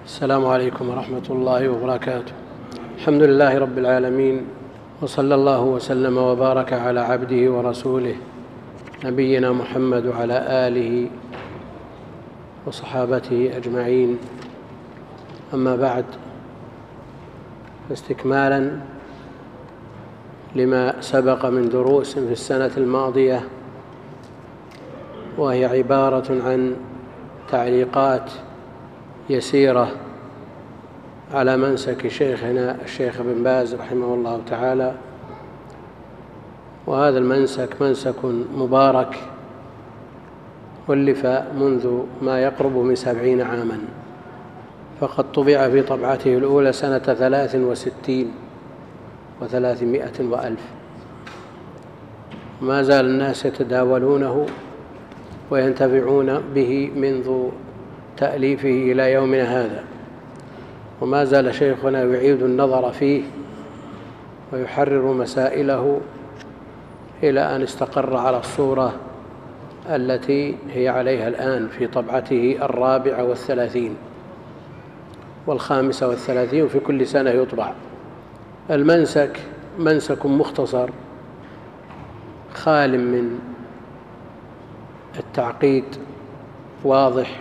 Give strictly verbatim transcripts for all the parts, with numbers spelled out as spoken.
السلام عليكم ورحمة الله وبركاته. الحمد لله رب العالمين، وصلى الله وسلم وبارك على عبده ورسوله نبينا محمد وعلى آله وصحابته أجمعين. أما بعد، فاستكمالا لما سبق من دروس في السنة الماضية، وهي عبارة عن تعليقات يسيرة على منسك شيخنا الشيخ بن باز رحمه الله تعالى. وهذا المنسك منسك مبارك، ألف منذ ما يقرب من سبعين عاما، فقد طبع في طبعته الأولى سنة ثلاث وستين وثلاثمائة وألف، ما زال الناس يتداولونه وينتفعون به منذ تأليفه إلى يومنا هذا، وما زال شيخنا يعيد النظر فيه ويحرر مسائله إلى أن استقر على الصورة التي هي عليها الآن في طبعته الرابعة والثلاثين والخامسة والثلاثين، وفي كل سنة يطبع. المنسك منسك مختصر خال من التعقيد، واضح،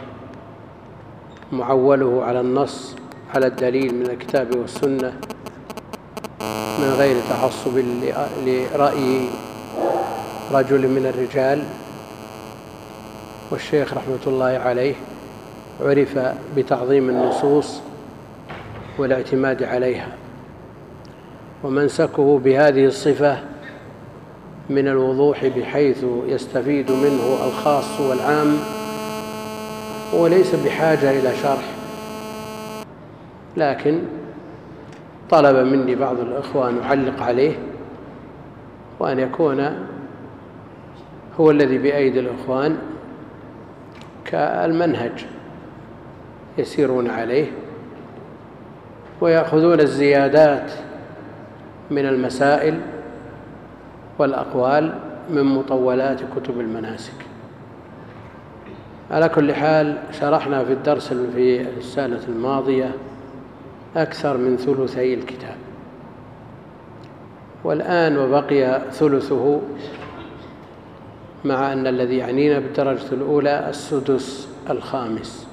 معوله على النص، على الدليل من الكتاب والسنة، من غير تعصب لرأي رجل من الرجال. والشيخ رحمة الله عليه عرف بتعظيم النصوص والاعتماد عليها، ومنسكه بهذه الصفة من الوضوح بحيث يستفيد منه الخاص والعام، وليس بحاجة إلى شرح. لكن طلب مني بعض الإخوة أن أعلق عليه، وأن يكون هو الذي بأيدي الإخوان كالمنهج، يسيرون عليه ويأخذون الزيادات من المسائل والأقوال من مطولات كتب المناسك. على كل حال، شرحنا في الدرس في السنة الماضية أكثر من ثلثي الكتاب، والآن وبقي ثلثه، مع أن الذي يعنينا بالدرجة الأولى السدس الخامس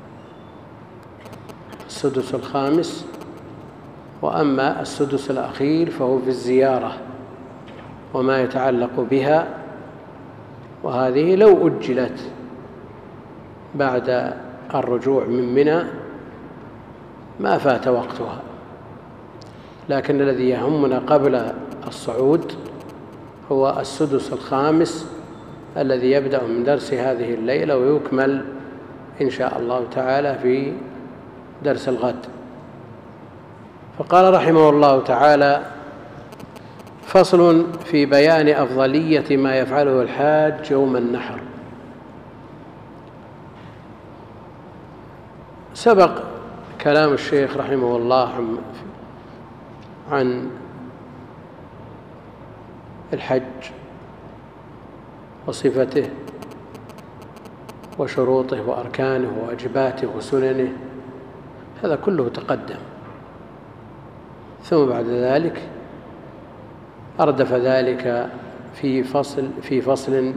السدس الخامس وأما السدس الأخير فهو في الزيارة وما يتعلق بها، وهذه لو أجلت بعد الرجوع من منى ما فات وقتها، لكن الذي يهمنا قبل الصعود هو السدس الخامس الذي يبدأ من درس هذه الليلة ويكمل إن شاء الله تعالى في درس الغد. فقال رحمه الله تعالى: فصل في بيان أفضلية ما يفعله الحاج يوم النحر. سبق كلام الشيخ رحمه الله عن الحج وصفته وشروطه وأركانه وواجباته وسننه، هذا كله تقدم. ثم بعد ذلك أردف ذلك في فصل في فصل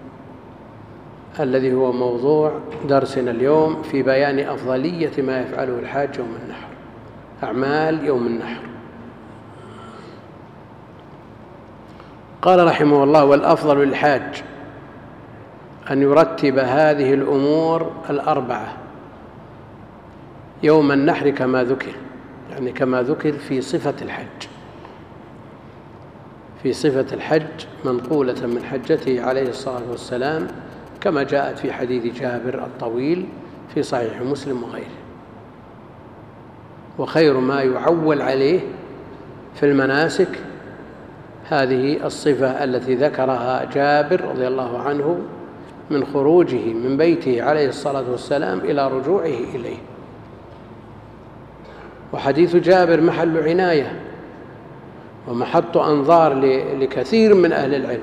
الذي هو موضوع درسنا اليوم، في بيان أفضلية ما يفعله الحاج يوم النحر، أعمال يوم النحر. قال رحمه الله: والأفضل للحاج أن يرتب هذه الأمور الأربعة يوم النحر كما ذكر، يعني كما ذكر في صفة الحج في صفة الحج منقولة من حجته عليه الصلاة والسلام، كما جاءت في حديث جابر الطويل في صحيح مسلم وغيره. وخير ما يعول عليه في المناسك هذه الصفة التي ذكرها جابر رضي الله عنه من خروجه من بيته عليه الصلاة والسلام إلى رجوعه إليه. وحديث جابر محل عناية ومحط أنظار لكثير من أهل العلم،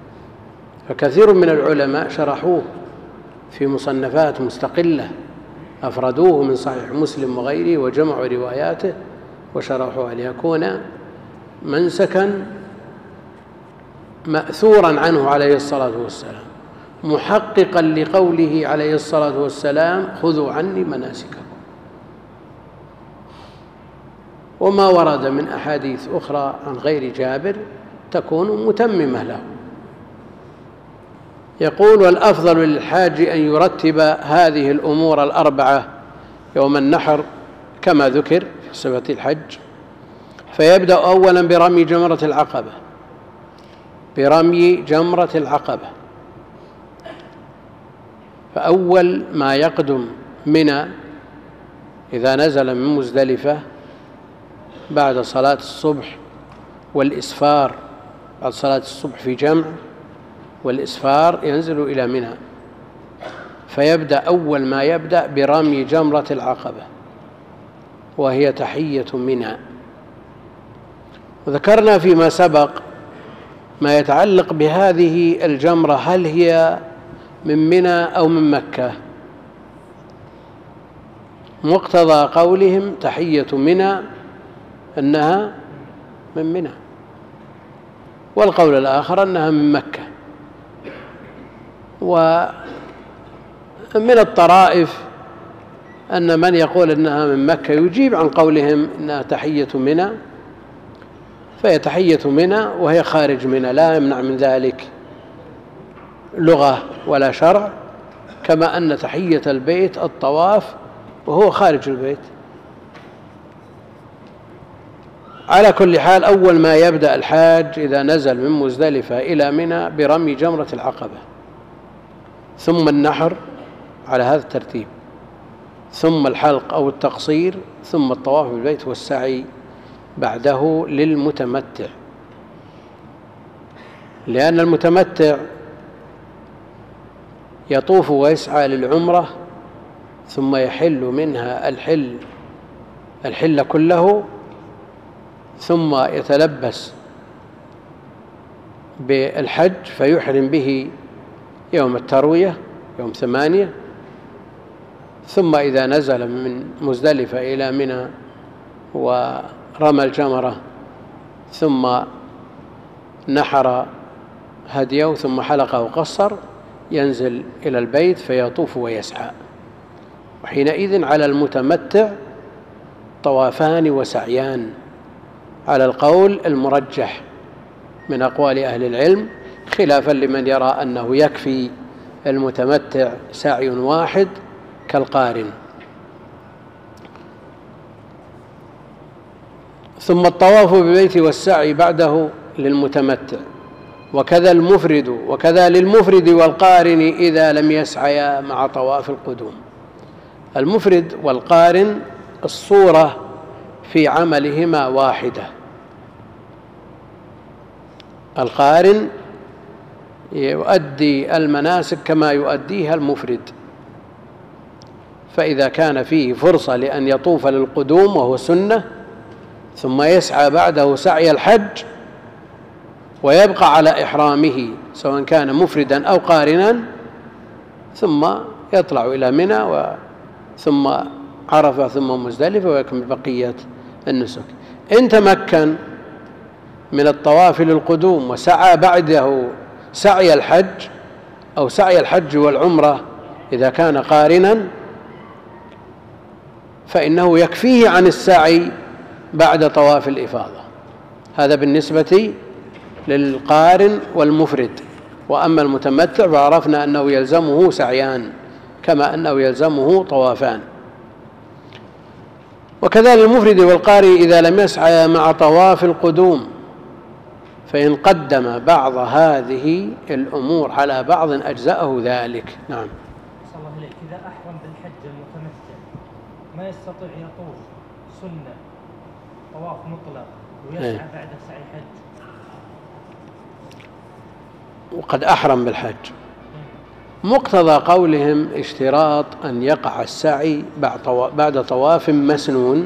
فكثير من العلماء شرحوه في مصنفات مستقلة أفردوه من صحيح مسلم وغيره وجمعوا رواياته وشرحوا أن يكون منسكا مأثورا عنه عليه الصلاة والسلام محققا لقوله عليه الصلاة والسلام خذوا عني مناسككم. وما ورد من أحاديث أخرى عن غير جابر تكون متممة له. يقول: والأفضل للحاج أن يرتب هذه الأمور الأربعة يوم النحر كما ذكر في صفة الحج، فيبدأ أولا برمي جمرة العقبة برمي جمرة العقبة فأول ما يقدم منى إذا نزل من مزدلفة بعد صلاة الصبح والإسفار، بعد صلاة الصبح في جمع والإسفار ينزل إلى منى، فيبدأ أول ما يبدأ برمي جمرة العقبة وهي تحية منى. وذكرنا فيما سبق ما يتعلق بهذه الجمرة، هل هي من منى أو من مكة؟ مقتضى قولهم تحية منى أنها من منى، والقول الآخر أنها من مكة. ومن الطرائف أن من يقول أنها من مكة يجيب عن قولهم أنها تحية منى، فهي تحية منى وهي خارج منى، لا يمنع من ذلك لغة ولا شرع، كما أن تحية البيت الطواف وهو خارج البيت. على كل حال أول ما يبدأ الحاج إذا نزل من مزدلفة إلى منى برمي جمرة العقبة، ثم النحر على هذا الترتيب، ثم الحلق أو التقصير، ثم الطواف بالبيت والسعي بعده للمتمتع، لأن المتمتع يطوف ويسعى للعمرة ثم يحل منها الحل الحل كله، ثم يتلبس بالحج فيحرم به يوم التروية يوم ثمانية، ثم إذا نزل من مزدلفة إلى منى ورمى الجمرة ثم نحر هديه ثم حلقه وقصر ينزل إلى البيت فيطوف ويسعى. وحينئذ على المتمتع طوافان وسعيان على القول المرجح من أقوال أهل العلم، خلافا لمن يرى أنه يكفي المتمتع سعي واحد كالقارن. ثم الطواف بالبيت والسعي بعده للمتمتع، وكذا المفرد وكذا للمفرد والقارن إذا لم يسعيا مع طواف القدوم. المفرد والقارن الصورة في عملهما واحدة. القارن يؤدي المناسك كما يؤديها المفرد، فإذا كان فيه فرصة لأن يطوف للقدوم وهو سنة ثم يسعى بعده سعي الحج ويبقى على إحرامه سواء كان مفردا أو قارنا، ثم يطلع إلى منى ثم عرفة ثم مزدلفة ويكمل بقية النسك. إن تمكن من الطواف للقدوم وسعى بعده سعي الحج أو سعي الحج والعمرة إذا كان قارنا، فإنه يكفيه عن السعي بعد طواف الإفاضة. هذا بالنسبة للقارن والمفرد. وأما المتمتع فعرفنا أنه يلزمه سعيان كما أنه يلزمه طوافان. وكذلك المفرد والقارئ إذا لم يسعى مع طواف القدوم، فإن قدم بعض هذه الأمور على بعض أجزأه ذلك. نعم. صلى الله عليك. إذا أحرم بالحج المتمتع ما يستطيع يطوف سنة طواف مطلق ويسعى ايه؟ بعد سعي حج، وقد أحرم بالحج. مقتضى قولهم اشتراط أن يقع السعي بعد طواف مسنون،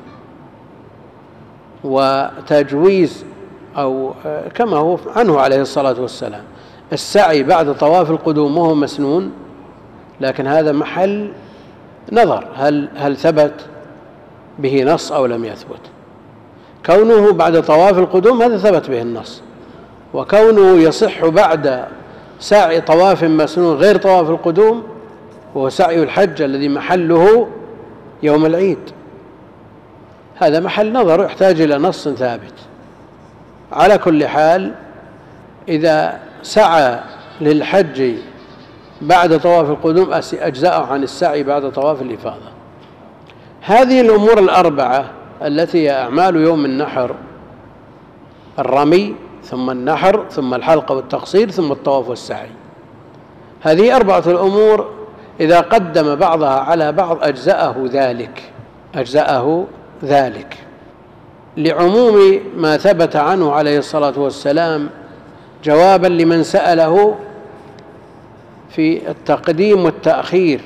وتجويز أو كما هو عنه عليه الصلاة والسلام السعي بعد طواف القدوم وهو مسنون، لكن هذا محل نظر هل هل ثبت به نص أو لم يثبت. كونه بعد طواف القدوم هذا ثبت به النص، وكونه يصح بعد سعي طواف مسنون غير طواف القدوم وهو سعي الحج الذي محله يوم العيد، هذا محل نظر يحتاج إلى نص ثابت. على كل حال إذا سعى للحج بعد طواف القدوم أجزأه عن السعي بعد طواف الإفاضة. هذه الأمور الأربعة التي هي أعمال يوم النحر: الرمي ثم النحر ثم الحلق والتقصير ثم الطواف والسعي، هذه أربعة الأمور إذا قدم بعضها على بعض أجزأه ذلك أجزأه ذلك لعموم ما ثبت عنه عليه الصلاة والسلام جوابا لمن سأله في التقديم والتأخير: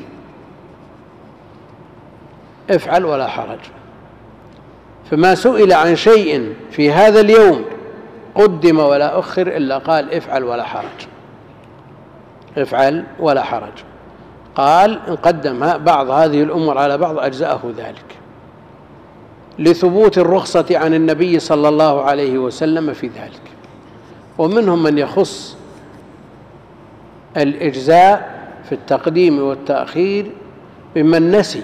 افعل ولا حرج. فما سئل عن شيء في هذا اليوم قدم ولا أخر إلا قال افعل ولا حرج، افعل ولا حرج. قال إن قدم بعض هذه الأمور على بعض أجزأه ذلك لثبوت الرخصة عن النبي صلى الله عليه وسلم في ذلك. ومنهم من يخص الإجزاء في التقديم والتأخير بمن نسي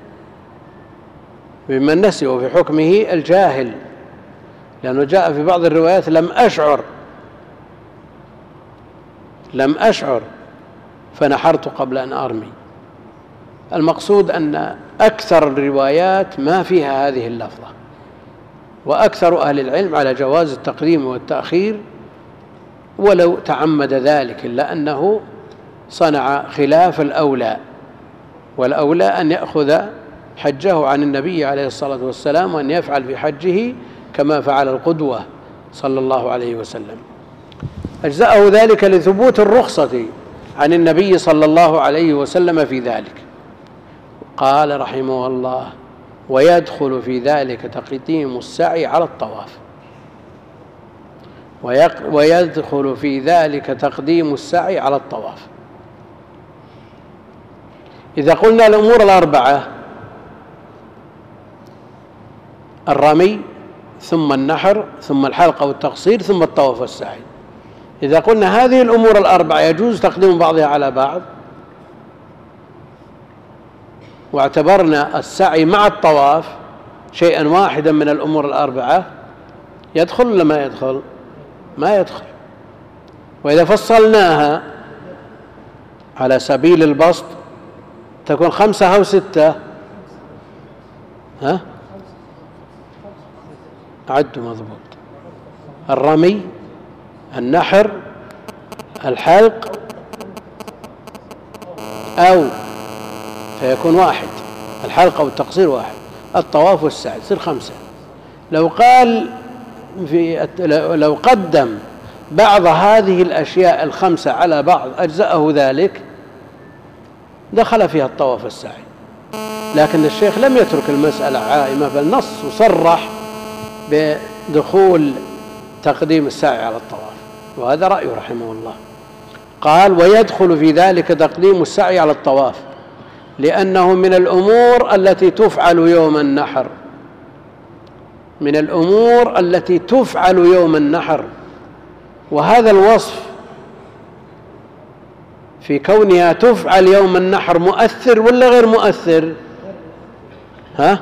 بمن نسي وفي حكمه الجاهل، لأنه جاء في بعض الروايات لم أشعر لم أشعر فنحرت قبل أن أرمي. المقصود أن أكثر الروايات ما فيها هذه اللفظة، وأكثر أهل العلم على جواز التقديم والتأخير ولو تعمد ذلك، إلا أنه صنع خلاف الأولى، والأولى أن يأخذ حجه عن النبي عليه الصلاة والسلام وأن يفعل في حجه كما فعل القدوة صلى الله عليه وسلم. أجزأه ذلك لثبوت الرخصة عن النبي صلى الله عليه وسلم في ذلك. قال رحمه الله: ويدخل في ذلك تقديم السعي على الطواف. ويدخل في ذلك تقديم السعي على الطواف. إذا قلنا الأمور الأربعة: الرمي ثم النحر ثم الحلق والتقصير ثم الطواف والسعي، إذا قلنا هذه الأمور الأربعة يجوز تقديم بعضها على بعض واعتبرنا السعي مع الطواف شيئا واحدا من الأمور الأربعة، يدخل ولا ما يدخل؟ ما يدخل. وإذا فصلناها على سبيل البسط تكون خمسة أو ستة؟ ها؟ عدوا مضبوط: الرمي، النحر، الحلق، أو فيكون واحد، الحلق أو التقصير واحد، الطواف والسعي تصير خمسة. لو قال في لو قدم بعض هذه الأشياء الخمسة على بعض أجزأه ذلك دخل فيها الطواف والسعي، لكن الشيخ لم يترك المسألة عائمة، بل نص وصرح بدخول تقديم السعي على الطواف، وهذا رأيه رحمه الله. قال: ويدخل في ذلك تقديم السعي على الطواف لأنه من الأمور التي تفعل يوم النحر من الأمور التي تفعل يوم النحر وهذا الوصف في كونها تفعل يوم النحر مؤثر ولا غير مؤثر؟ ها؟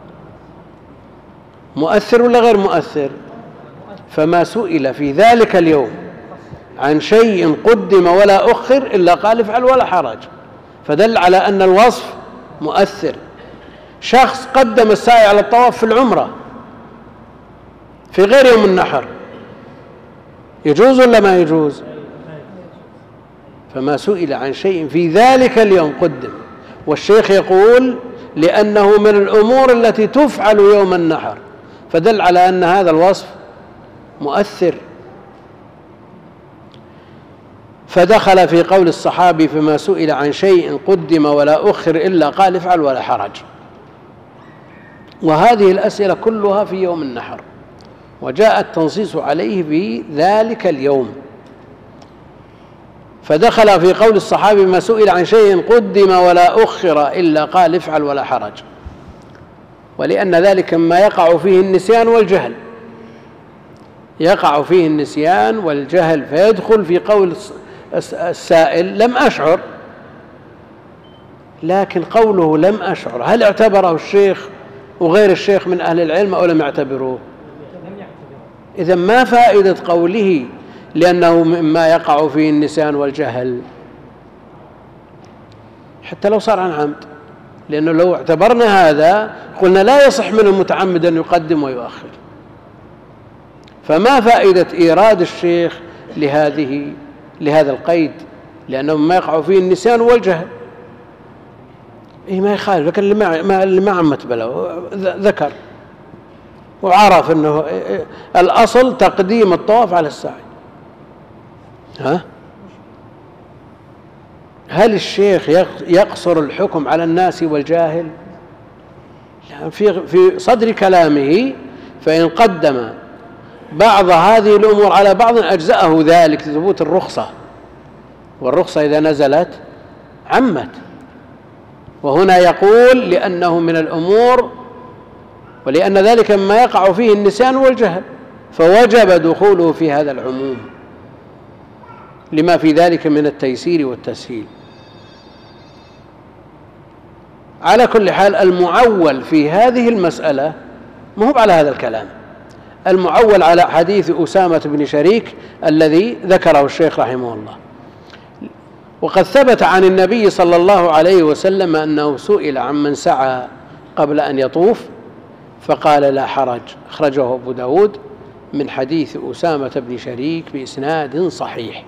مؤثر ولا غير مؤثر؟ فما سئل في ذلك اليوم عن شيء قدم ولا أخر إلا قال افعل ولا حرج، فدل على أن الوصف مؤثر. شخص قدم السعي على الطواف في العمرة في غير يوم النحر، يجوز ولا ما يجوز؟ فما سئل عن شيء في ذلك اليوم قدم، والشيخ يقول لأنه من الأمور التي تفعل يوم النحر، فدل على أن هذا الوصف مؤثر. فدخل في قول الصحابي: فما سئل عن شيء قدم ولا أخر إلا قال افعل ولا حرج. وهذه الأسئلة كلها في يوم النحر، وجاء التنصيص عليه في ذلك اليوم، فدخل في قول الصحابي ما سئل عن شيء قدم ولا أخر إلا قال افعل ولا حرج، ولأن ذلك ما يقع فيه النسيان والجهل، يقع فيه النسيان والجهل، فيدخل في قول السائل لم أشعر. لكن قوله لم أشعر هل اعتبره الشيخ وغير الشيخ من أهل العلم أو لم يعتبروه؟ إذن ما فائدة قوله لأنه مما يقع فيه النسيان والجهل حتى لو صار عن عمد؟ لأنه لو اعتبرنا هذا قلنا لا يصح منه متعمد أن يقدم ويؤخر. فما فائدة إيراد الشيخ لهذه لهذا القيد؟ لأنه ما يقع فيه النسيان والجهل. إيه ما يخالف، لكن اللي ما اللي ما عمت بله ذكر وعرف أنه الأصل تقديم الطواف على السعي. ها؟ هل الشيخ يقصر الحكم على الناس والجاهل؟ في في صدر كلامه فإن قدم بعض هذه الأمور على بعض أجزأه ذلك لثبوت الرخصة، والرخصة إذا نزلت عمت. وهنا يقول لأنه من الأمور ولأن ذلك مما يقع فيه النسيان والجهل، فوجب دخوله في هذا العموم لما في ذلك من التيسير والتسهيل. على كل حال المعول في هذه المسألة ما هو على هذا الكلام، المعول على حديث أسامة بن شريك الذي ذكره الشيخ رحمه الله. وقد ثبت عن النبي صلى الله عليه وسلم أنه سئل عمن سعى قبل أن يطوف فقال لا حرج، أخرجه أبو داود من حديث أسامة بن شريك بإسناد صحيح.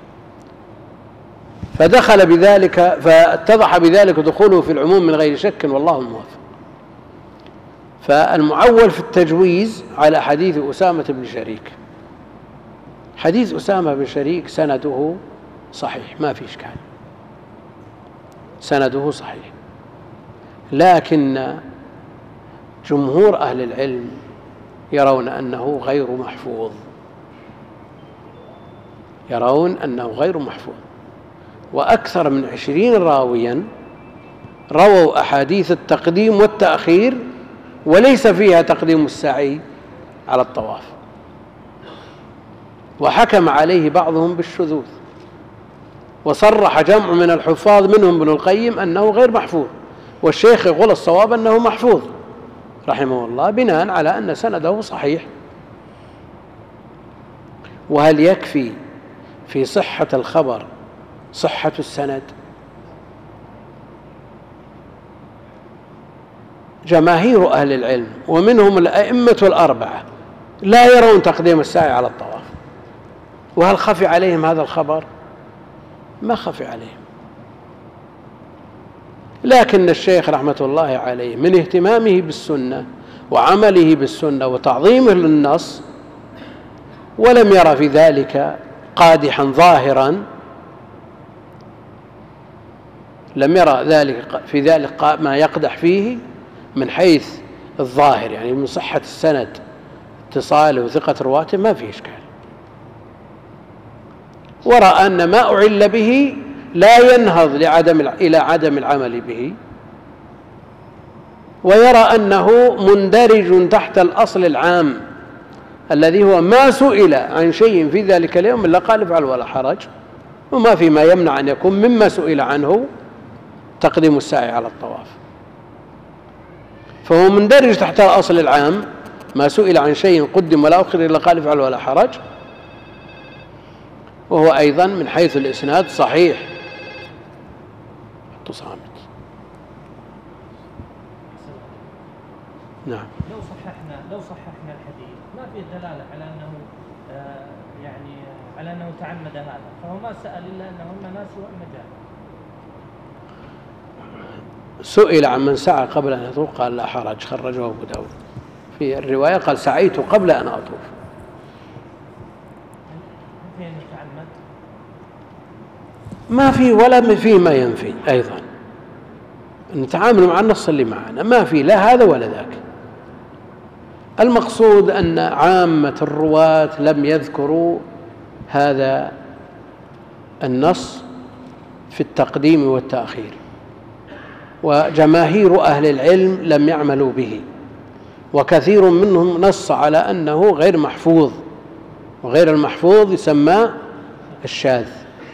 فدخل بذلك فاتضح بذلك دخوله في العموم من غير شك، والله الموفق. فالمعول في التجويز على حديث أسامة بن شريك. حديث أسامة بن شريك سنده صحيح ما في إشكال، سنده صحيح، لكن جمهور أهل العلم يرون أنه غير محفوظ، يرون أنه غير محفوظ. وأكثر من عشرين راويا رووا أحاديث التقديم والتأخير وليس فيها تقديم السعي على الطواف، وحكم عليه بعضهم بالشذوذ، وصرح جمع من الحفاظ منهم ابن القيم أنه غير محفوظ، والشيخ يقول الصواب أنه محفوظ رحمه الله بناء على أن سنده صحيح. وهل يكفي في صحة الخبر صحة السند؟ جماهير أهل العلم ومنهم الأئمة الأربعة لا يرون تقديم السعي على الطواف. وهل خفي عليهم هذا الخبر؟ ما خفي عليهم. لكن الشيخ رحمة الله عليه من اهتمامه بالسنة وعمله بالسنة وتعظيمه للنص ولم يرى في ذلك قادحا ظاهرا، لم يرى ذلك في ذلك ما يقدح فيه من حيث الظاهر، يعني من صحة السند اتصاله وثقة رواته ما فيه إشكال. ورأى أن ما أعل به لا ينهض لعدم إلى عدم العمل به، ويرى أنه مندرج تحت الأصل العام الذي هو ما سئل عن شيء في ذلك اليوم إلا قال افعل ولا حرج، وما في ما يمنع أن يكون مما سئل عنه تقديم السعي على الطواف. فهو مندرج تحت الأصل العام ما سئل عن شيء قدم ولا أخر إلا قال افعل ولا حرج، وهو أيضا من حيث الإسناد صحيح. صامت. نعم. لو صححنا لو صححنا الحديث ما فيه دلالة على أنه آه يعني على أنه تعمد هذا، فهو ما سأل إلا أنه إما ناسي وإما جاهل. سئل عن من سعى قبل أن يطوف قال لا حرج، خرجه أبو داود. في الرواية قال سعيت قبل أن أطوف. ما في ولا في ما ينفي أيضا، نتعامل مع النص اللي معنا ما في لا هذا ولا ذاك. المقصود أن عامة الرواة لم يذكروا هذا النص في التقديم والتأخير، وجماهير أهل العلم لم يعملوا به، وكثير منهم نص على أنه غير محفوظ، وغير المحفوظ يسمى الشاذ،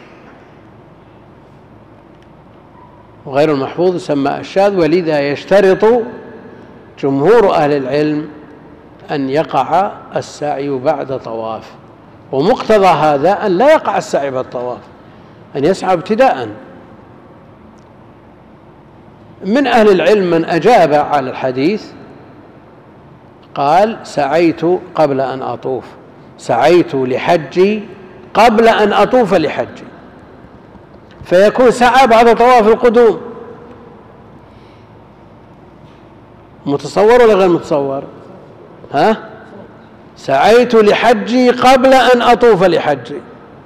وغير المحفوظ يسمى الشاذ. ولذا يشترط جمهور أهل العلم أن يقع السعي بعد طواف، ومقتضى هذا أن لا يقع السعي بعد الطواف، أن يسعى ابتداءً. من أهل العلم من أجاب على الحديث قال: سعيت قبل أن أطوف، سعيت لحجي قبل أن أطوف لحجي، فيكون سعى بعد طواف القدوم. متصور ولا غير متصور؟ ها؟ سعيت لحجي قبل أن أطوف لحجي.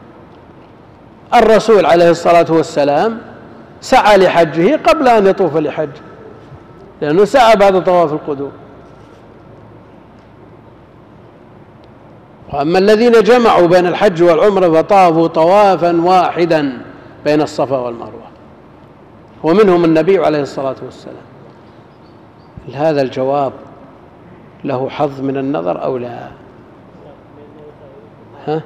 الرسول عليه الصلاة والسلام سعى لحجه قبل أن يطوف لحجه، لأنه سعى بعد طواف القدوم. وأما الذين جمعوا بين الحج والعمرة فطافوا طوافا واحدا بين الصفا والمروة، ومنهم النبي عليه الصلاة والسلام. هذا الجواب له حظ من النظر أو لا؟ ها؟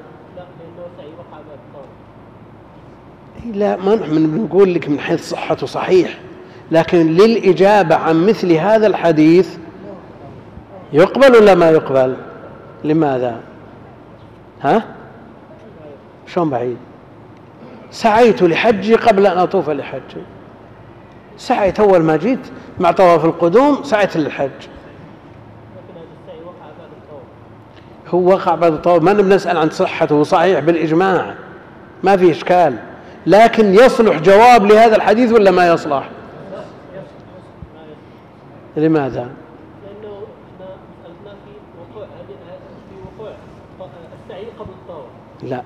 لا، ما نحن نقول لك من حيث صحته صحيح، لكن للإجابة عن مثل هذا الحديث يقبل ولا ما يقبل؟ لماذا؟ ها؟ شلون بعيد؟ سعيت لحجي قبل أن أطوف لحجي، سعيت أول ما جيت مع طواف القدوم، سعيت للحج. هو وقع بعد الطواف، ما بنسأل عن صحته، صحيح بالإجماع ما في إشكال، لكن يصلح جواب لهذا الحديث ولا ما يصلح؟ لماذا؟ لأنه سألنا في وقوع في وقوع السعي قبل الطواف. لا،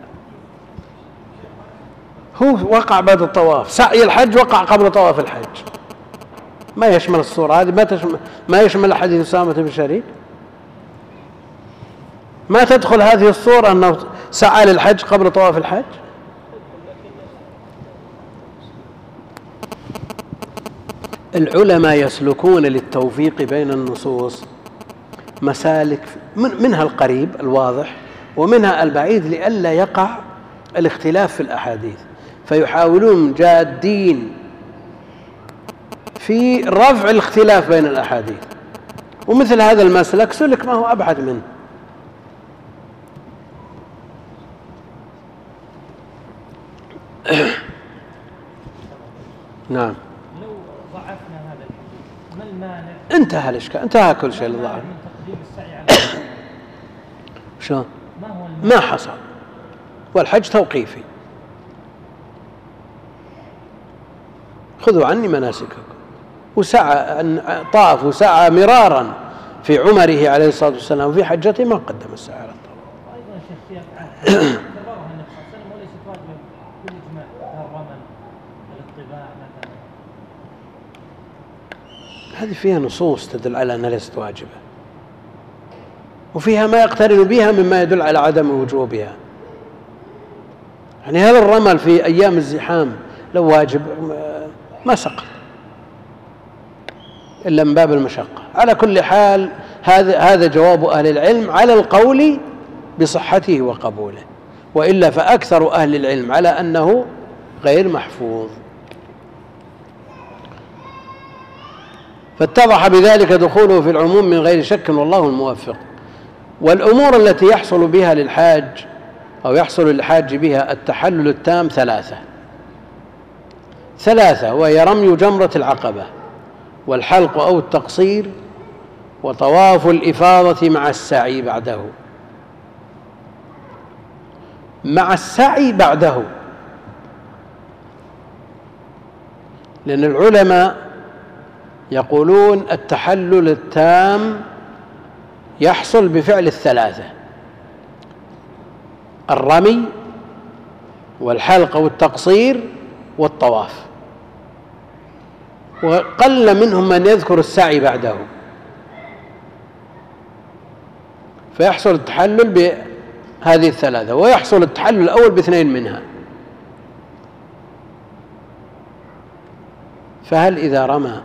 هو وقع بعد الطواف، سعي الحج وقع قبل طواف الحج، ما يشمل الصورة هذه، ما تشمل ما يشمل حديث أسامة بن شريك، ما تدخل هذه الصورة أنه سعى للحج قبل طواف الحج. العلماء يسلكون للتوفيق بين النصوص مسالك، منها القريب الواضح ومنها البعيد، لئلا يقع الاختلاف في الأحاديث، فيحاولون جادين في رفع الاختلاف بين الأحاديث، ومثل هذا المسلك سلك ما هو أبعد منه. نعم. لو ضعفنا هذا الحديث ما المانع؟ انتهى الإشكال، انتهى كل شيء لله من تقديم السعي على شلون؟ ما هو المانع؟ ما حصل، والحج توقيفي. خذوا عني مناسككم. وسعى، طاف وسعى مرارا في عمره عليه الصلاة والسلام وفي حجته، ما قدم السعي على الطواف. أيضا يا شيخ في أفعال اعتبرها النبي صلى الله عليه وسلم وليست واجبة بالإجماع، كالرمل، الاتباع مثلا. هذه فيها نصوص تدل على أنها ليست واجبة، وفيها ما يقترن بها مما يدل على عدم وجوبها. يعني هذا الرمل في أيام الزحام لو واجب ما سقط إلا من باب المشقة. على كل حال هذا هذا جواب أهل العلم على القول بصحته وقبوله، وإلا فأكثر أهل العلم على أنه غير محفوظ. فاتضح بذلك دخوله في العموم من غير شك، والله الموفق. والأمور التي يحصل بها للحاج أو يحصل للحاج بها التحلل التام ثلاثة ثلاثة وهي رمي جمرة العقبة، والحلق أو التقصير، وطواف الإفاضة مع السعي بعده. مع السعي بعده، لأن العلماء يقولون التحلل التام يحصل بفعل الثلاثة: الرمي والحلق والتقصير والطواف، وقل منهم من يذكر السعي بعده، فيحصل التحلل بهذه الثلاثة، ويحصل التحلل الأول باثنين منها. فهل إذا رمى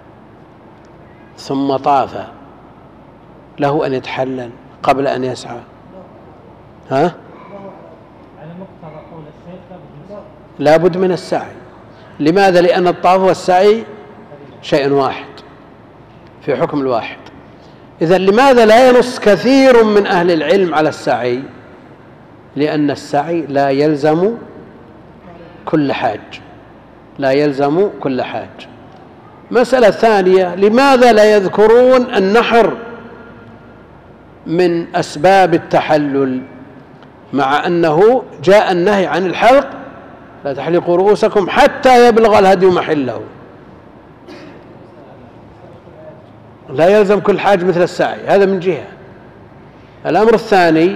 ثم طاف له أن يتحلل قبل أن يسعى؟ ها؟ على مقتضى قول الشيخ لا بد من السعي. لماذا؟ لأن الطواف والسعي شيء واحد في حكم الواحد. إذن لماذا لا ينص كثير من أهل العلم على السعي؟ لأن السعي لا يلزم كل حاج، لا يلزم كل حاج. مسألة ثانية، لماذا لا يذكرون النحر من أسباب التحلل مع أنه جاء النهي عن الحلق لا تحلقوا رؤوسكم حتى يبلغ الهدي محله؟ لا يلزم كل حاج مثل السعي، هذا من جهة. الأمر الثاني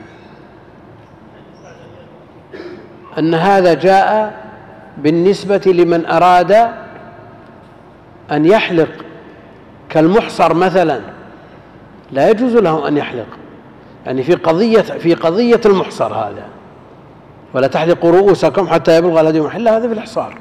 أن هذا جاء بالنسبة لمن أراد أن يحلق كالمحصر مثلا، لا يجوز له أن يحلق، يعني في قضية في قضية المحصر هذا، ولا تحلقوا رؤوسكم حتى يبلغ الهدي محله، هذا في الإحصار،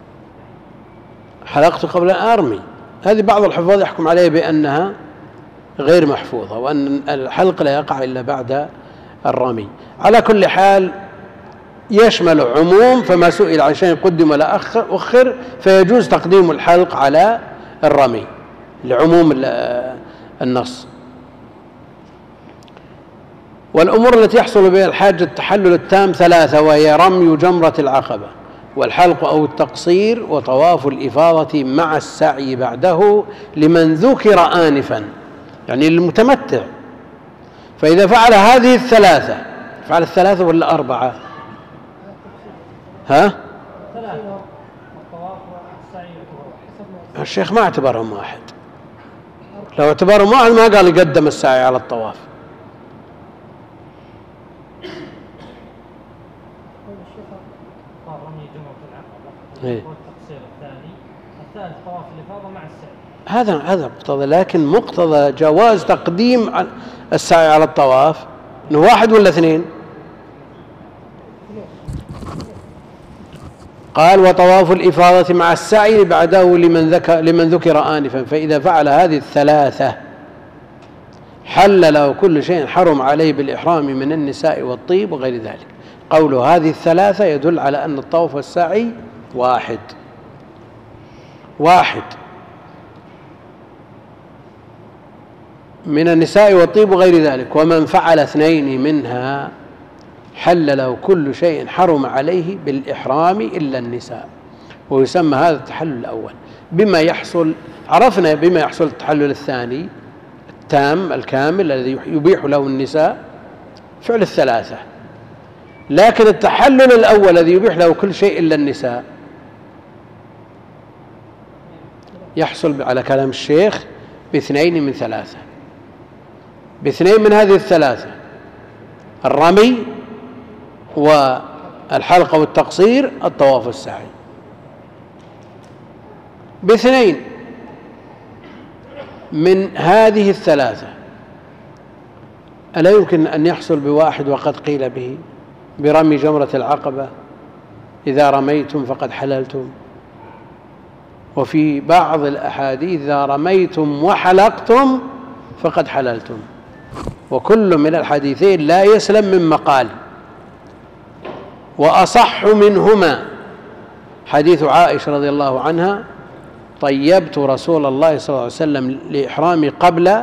حلقت قبل أن أرمي. هذه بعض الحفاظ يحكم عليه بأنها غير محفوظة، وأن الحلق لا يقع إلا بعد الرمي. على كل حال يشمل عموم، فما سئل عن شيء قدم ولا أخر فيجوز تقديم الحلق على الرمي لعموم النص. والأمور التي يحصل بها الحاج التحلل التام ثلاثة، وهي رمي جمرة العقبة والحلق أو التقصير وطواف الإفاضة مع السعي بعده لمن ذكر آنفا، يعني للمتمتع. فإذا فعل هذه الثلاثة، فعل الثلاثة ولا أربعة؟ ها؟ ثلاثة. الطواف والسعي الشيخ ما اعتبرهم واحد، لو اعتبرهم واحد ما قال يقدم السعي على الطواف. والتقصير الثاني، الثالث طواف الإفاضة مع السعي. هذا هذا مقتضى، لكن مقتضى جواز تقديم السعي على الطواف انه واحد ولا اثنين؟ قال وطواف الإفاضة مع السعي بعده لمن ذكر لمن ذكر آنفا، فإذا فعل هذه الثلاثة حل له كل شيء حرم عليه بالإحرام من النساء والطيب وغير ذلك. قوله هذه الثلاثة يدل على أن الطواف والسعي واحد واحد من النساء والطيب وغير ذلك. ومن فعل اثنين منها حل له كل شيء حرم عليه بالإحرام إلا النساء، ويسمى هذا التحلل الأول. بما يحصل عرفنا بما يحصل التحلل الثاني التام الكامل الذي يبيح له النساء فعل الثلاثة، لكن التحلل الأول الذي يبيح له كل شيء إلا النساء يحصل على كلام الشيخ باثنين من ثلاثة، باثنين من هذه الثلاثة: الرمي والحلق والتقصير، الطواف والسعي، باثنين من هذه الثلاثة. ألا يمكن أن يحصل بواحد وقد قيل به؟ برمي جمرة العقبة إذا رميتم فقد حللتم، وفي بعض الأحاديث إذا رميتم وحلقتم فقد حللتم، وكل من الحديثين لا يسلم من مقال. وأصح منهما حديث عائشة رضي الله عنها: طيبت رسول الله صلى الله عليه وسلم لإحرامي قبل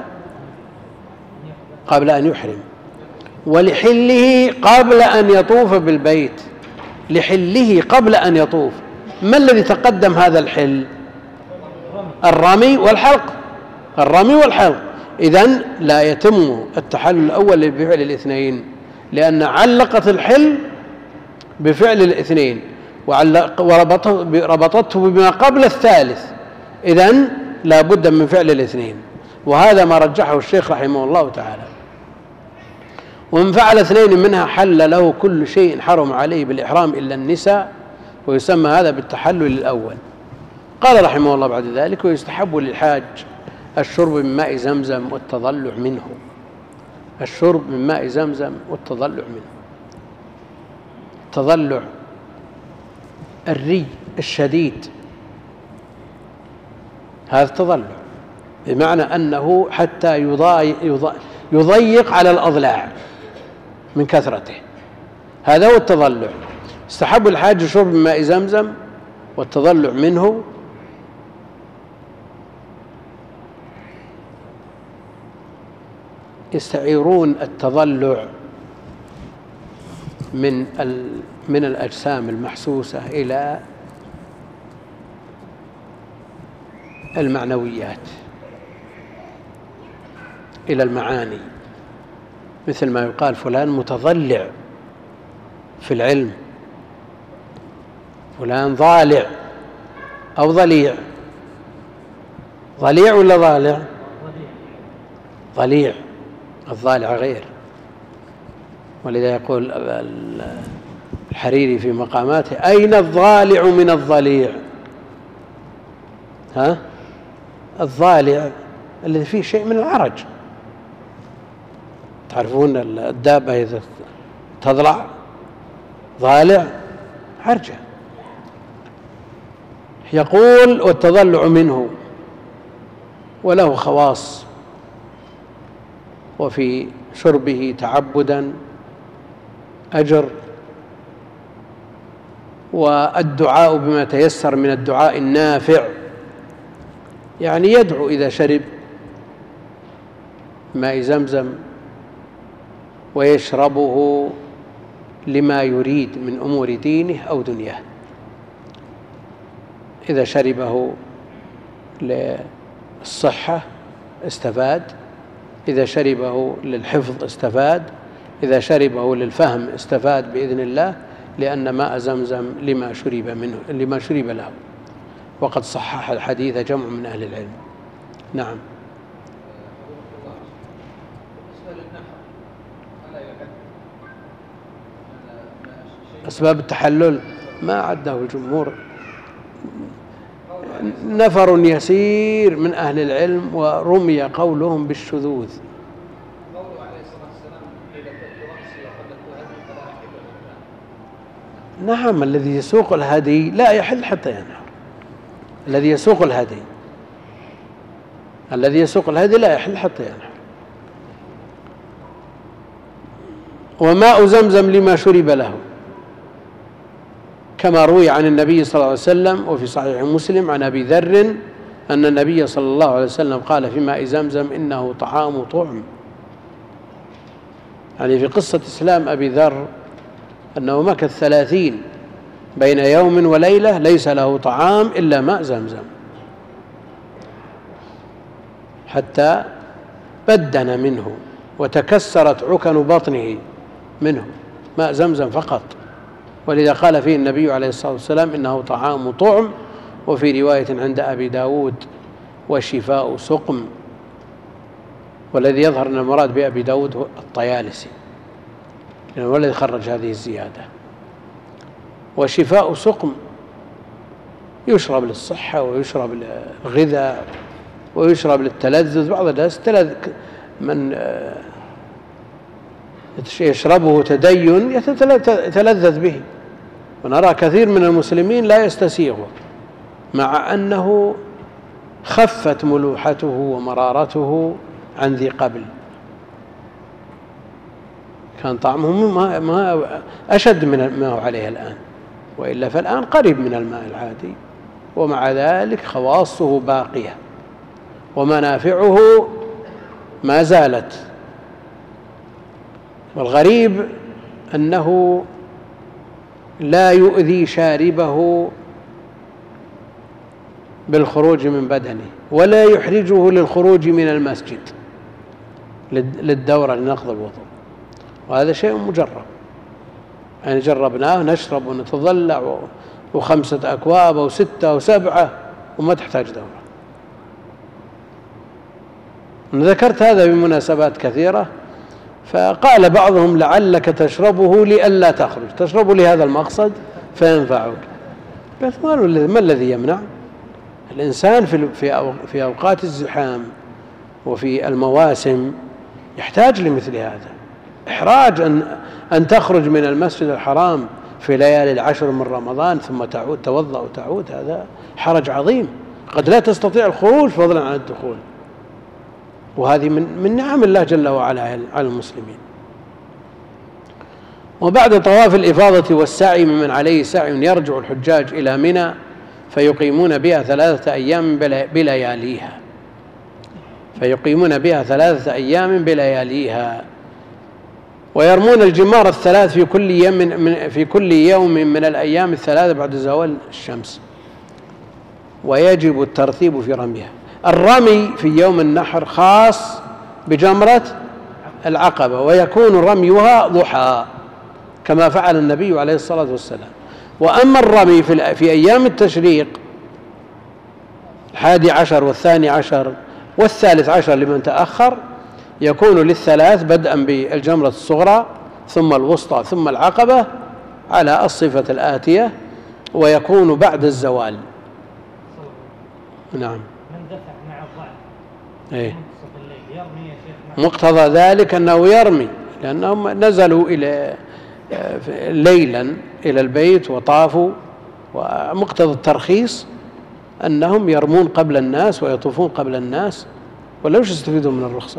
قبل أن يحرم، ولحله قبل أن يطوف بالبيت، لحله قبل أن يطوف. ما الذي تقدم هذا الحل؟ الرمي والحلق، الرمي والحلق. إذن لا يتم التحلل الأول بفعل الاثنين، لأن علقت الحل بفعل الاثنين وربطته بما قبل الثالث، إذن لا بد من فعل الاثنين، وهذا ما رجحه الشيخ رحمه الله تعالى. ومن فعل اثنين منها حل له كل شيء حرم عليه بالإحرام إلا النساء، ويسمى هذا بالتحلل الأول. قال رحمه الله بعد ذلك: ويستحب للحاج الشرب من ماء زمزم والتضلع منه، الشرب من ماء زمزم والتضلع منه. تضلع الري الشديد هذا تضلع، بمعنى أنه حتى يضيق على الأضلاع من كثرته، هذا هو التضلع. استحب الحاج شرب ماء زمزم والتضلع منه، يستعيرون التضلع من من الأجسام المحسوسة إلى المعنويات، إلى المعاني، مثل ما يقال فلان متضلع في العلم، فلان ضالع أو ضليع. ضليع ولا ضالع؟ ضليع، الضالع غير. ولذا يقول الحريري في مقاماته: أين الضالع من الضليع؟ ها؟ الضالع الذي فيه شيء من العرج. تعرفون الدابة إذا تضلع ضالع عرجة. يقول: والتضلع منه وله خواص، وفي شربه تعبدا أجر، والدعاء بما تيسر من الدعاء النافع، يعني يدعو إذا شرب ماء زمزم ويشربه لما يريد من أمور دينه أو دنياه. إذا شربه للصحة استفاد، إذا شربه للحفظ استفاد، إذا شربه للفهم استفاد بإذن الله، لأن ماء زمزم لما شرب منه لما شرب له. وقد صحح الحديث جمع من أهل العلم. نعم. أسباب التحلل ما عده الجمهور، نفر يسير من أهل العلم ورمي قولهم بالشذوذ. نعم، الذي يسوق الهدي لا يحل حتى ينحر. الذي يسوق الهدي الذي يسوق الهدي لا يحل حتى ينحر. وماء زمزم لما شرب له، كما روي عن النبي صلى الله عليه وسلم وفي صحيح مسلم عن أبي ذر أن النبي صلى الله عليه وسلم قال في ماء زمزم: إنه طعام طعم. يعني في قصة إسلام أبي ذر أنه مكث ثلاثين بين يوم وليلة ليس له طعام إلا ماء زمزم، حتى بدن منه وتكسرت عكن بطنه منه، ماء زمزم فقط. ولذا قال فيه النبي عليه الصلاة والسلام: إنه طعام طعم. وفي رواية عند أبي داود: وشفاء سقم. والذي يظهر أن المراد بأبي داود هو الطيالسي، لأنه هو الذي خرج هذه الزيادة. وشفاء سقم، يشرب للصحة ويشرب للغذاء ويشرب للتلذذ. بعض الناس من يشربه تدين يتلذذ به، ونرى كثير من المسلمين لا يستسيغه، مع أنه خفت ملوحته ومرارته عن ذي قبل، كان طعمه ما أشد من ما هو عليه الآن، وإلا فالآن قريب من الماء العادي، ومع ذلك خواصه باقية ومنافعه ما زالت. والغريب أنه لا يؤذي شاربه بالخروج من بدنه، ولا يحرجه للخروج من المسجد للدورة لنقض الوضوء، وهذا شيء مجرب. يعني جربناه نشرب ونتضلع وخمسة أكواب وستة وسبعة وما تحتاج دورة. ذكرت هذا بمناسبات كثيرة، فقال بعضهم: لعلك تشربه لئلا تخرج، تشربه لهذا المقصد فينفعك. بس ما الذي يمنع؟ الإنسان في في أوقات الزحام وفي المواسم يحتاج لمثل هذا. إحراج أن أن تخرج من المسجد الحرام في ليالي العشر من رمضان ثم تعود توضأ وتعود، هذا حرج عظيم. قد لا تستطيع الخروج فضلا عن الدخول، وهذه من من نعم الله جل وعلا على المسلمين. وبعد طواف الإفاضة والسعي ممن عليه سعي يرجع الحجاج إلى منى فيقيمون بها ثلاثة أيام بلياليها فيقيمون بها ثلاثة أيام بلياليها ويرمون الجمار الثلاث في كل يوم من في كل يوم من الأيام الثلاثة بعد زوال الشمس، ويجب الترتيب في رميها. الرمي في يوم النحر خاص بجمرة العقبة، ويكون رميها ضحى كما فعل النبي عليه الصلاة والسلام. وأما الرمي في, في أيام التشريق الحادي عشر والثاني عشر والثالث عشر لمن تأخر يكون للثلاث بدءا بالجمرة الصغرى ثم الوسطى ثم العقبة على الصفة الآتية، ويكون بعد الزوال. نعم. من دفع مع الضعف إيه؟ مقتضى ذلك أنه يرمي، لأنهم نزلوا إلى ليلا إلى البيت وطافوا، ومقتضى الترخيص أنهم يرمون قبل الناس ويطوفون قبل الناس، ولا وش يستفيدون من الرخصة؟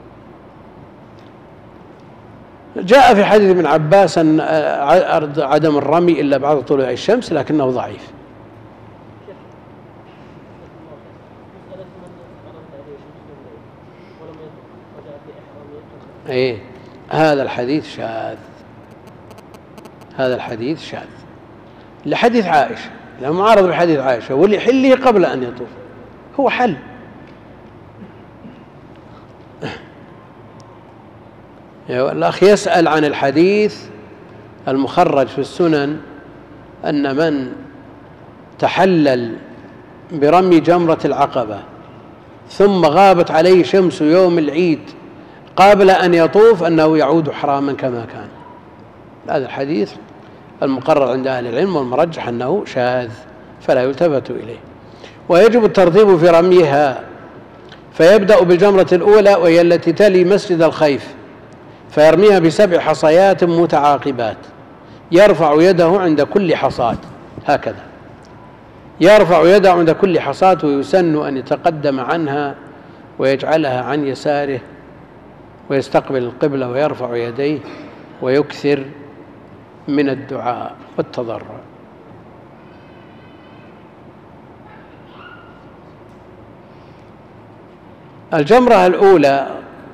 جاء في حديث ابن عباس أن عدم الرمي إلا بعد طلوع الشمس، لكنه ضعيف. إيه هذا الحديث شاذ، هذا الحديث شاذ لحديث عائشة، لأنه معارض بحديث عائشة ولحله قبل أن يطوف، هو حل. الأخ يسأل عن الحديث المخرج في السنن أن من تحلل برمي جمرة العقبة ثم غابت عليه شمس يوم العيد قبل أن يطوف أنه يعود حراما كما كان. هذا الحديث المقرر عند أهل العلم والمرجح أنه شاذ فلا يلتفت إليه. ويجب الترتيب في رميها، فيبدأ بالجمرة الأولى وهي التي تلي مسجد الخيف، فيرميها بسبع حصيات متعاقبات، يرفع يده عند كل حصاة، هكذا يرفع يده عند كل حصاة، ويسن أن يتقدم عنها ويجعلها عن يساره ويستقبل القبلة ويرفع يديه ويكثر من الدعاء والتضرع. الجمرة الأولى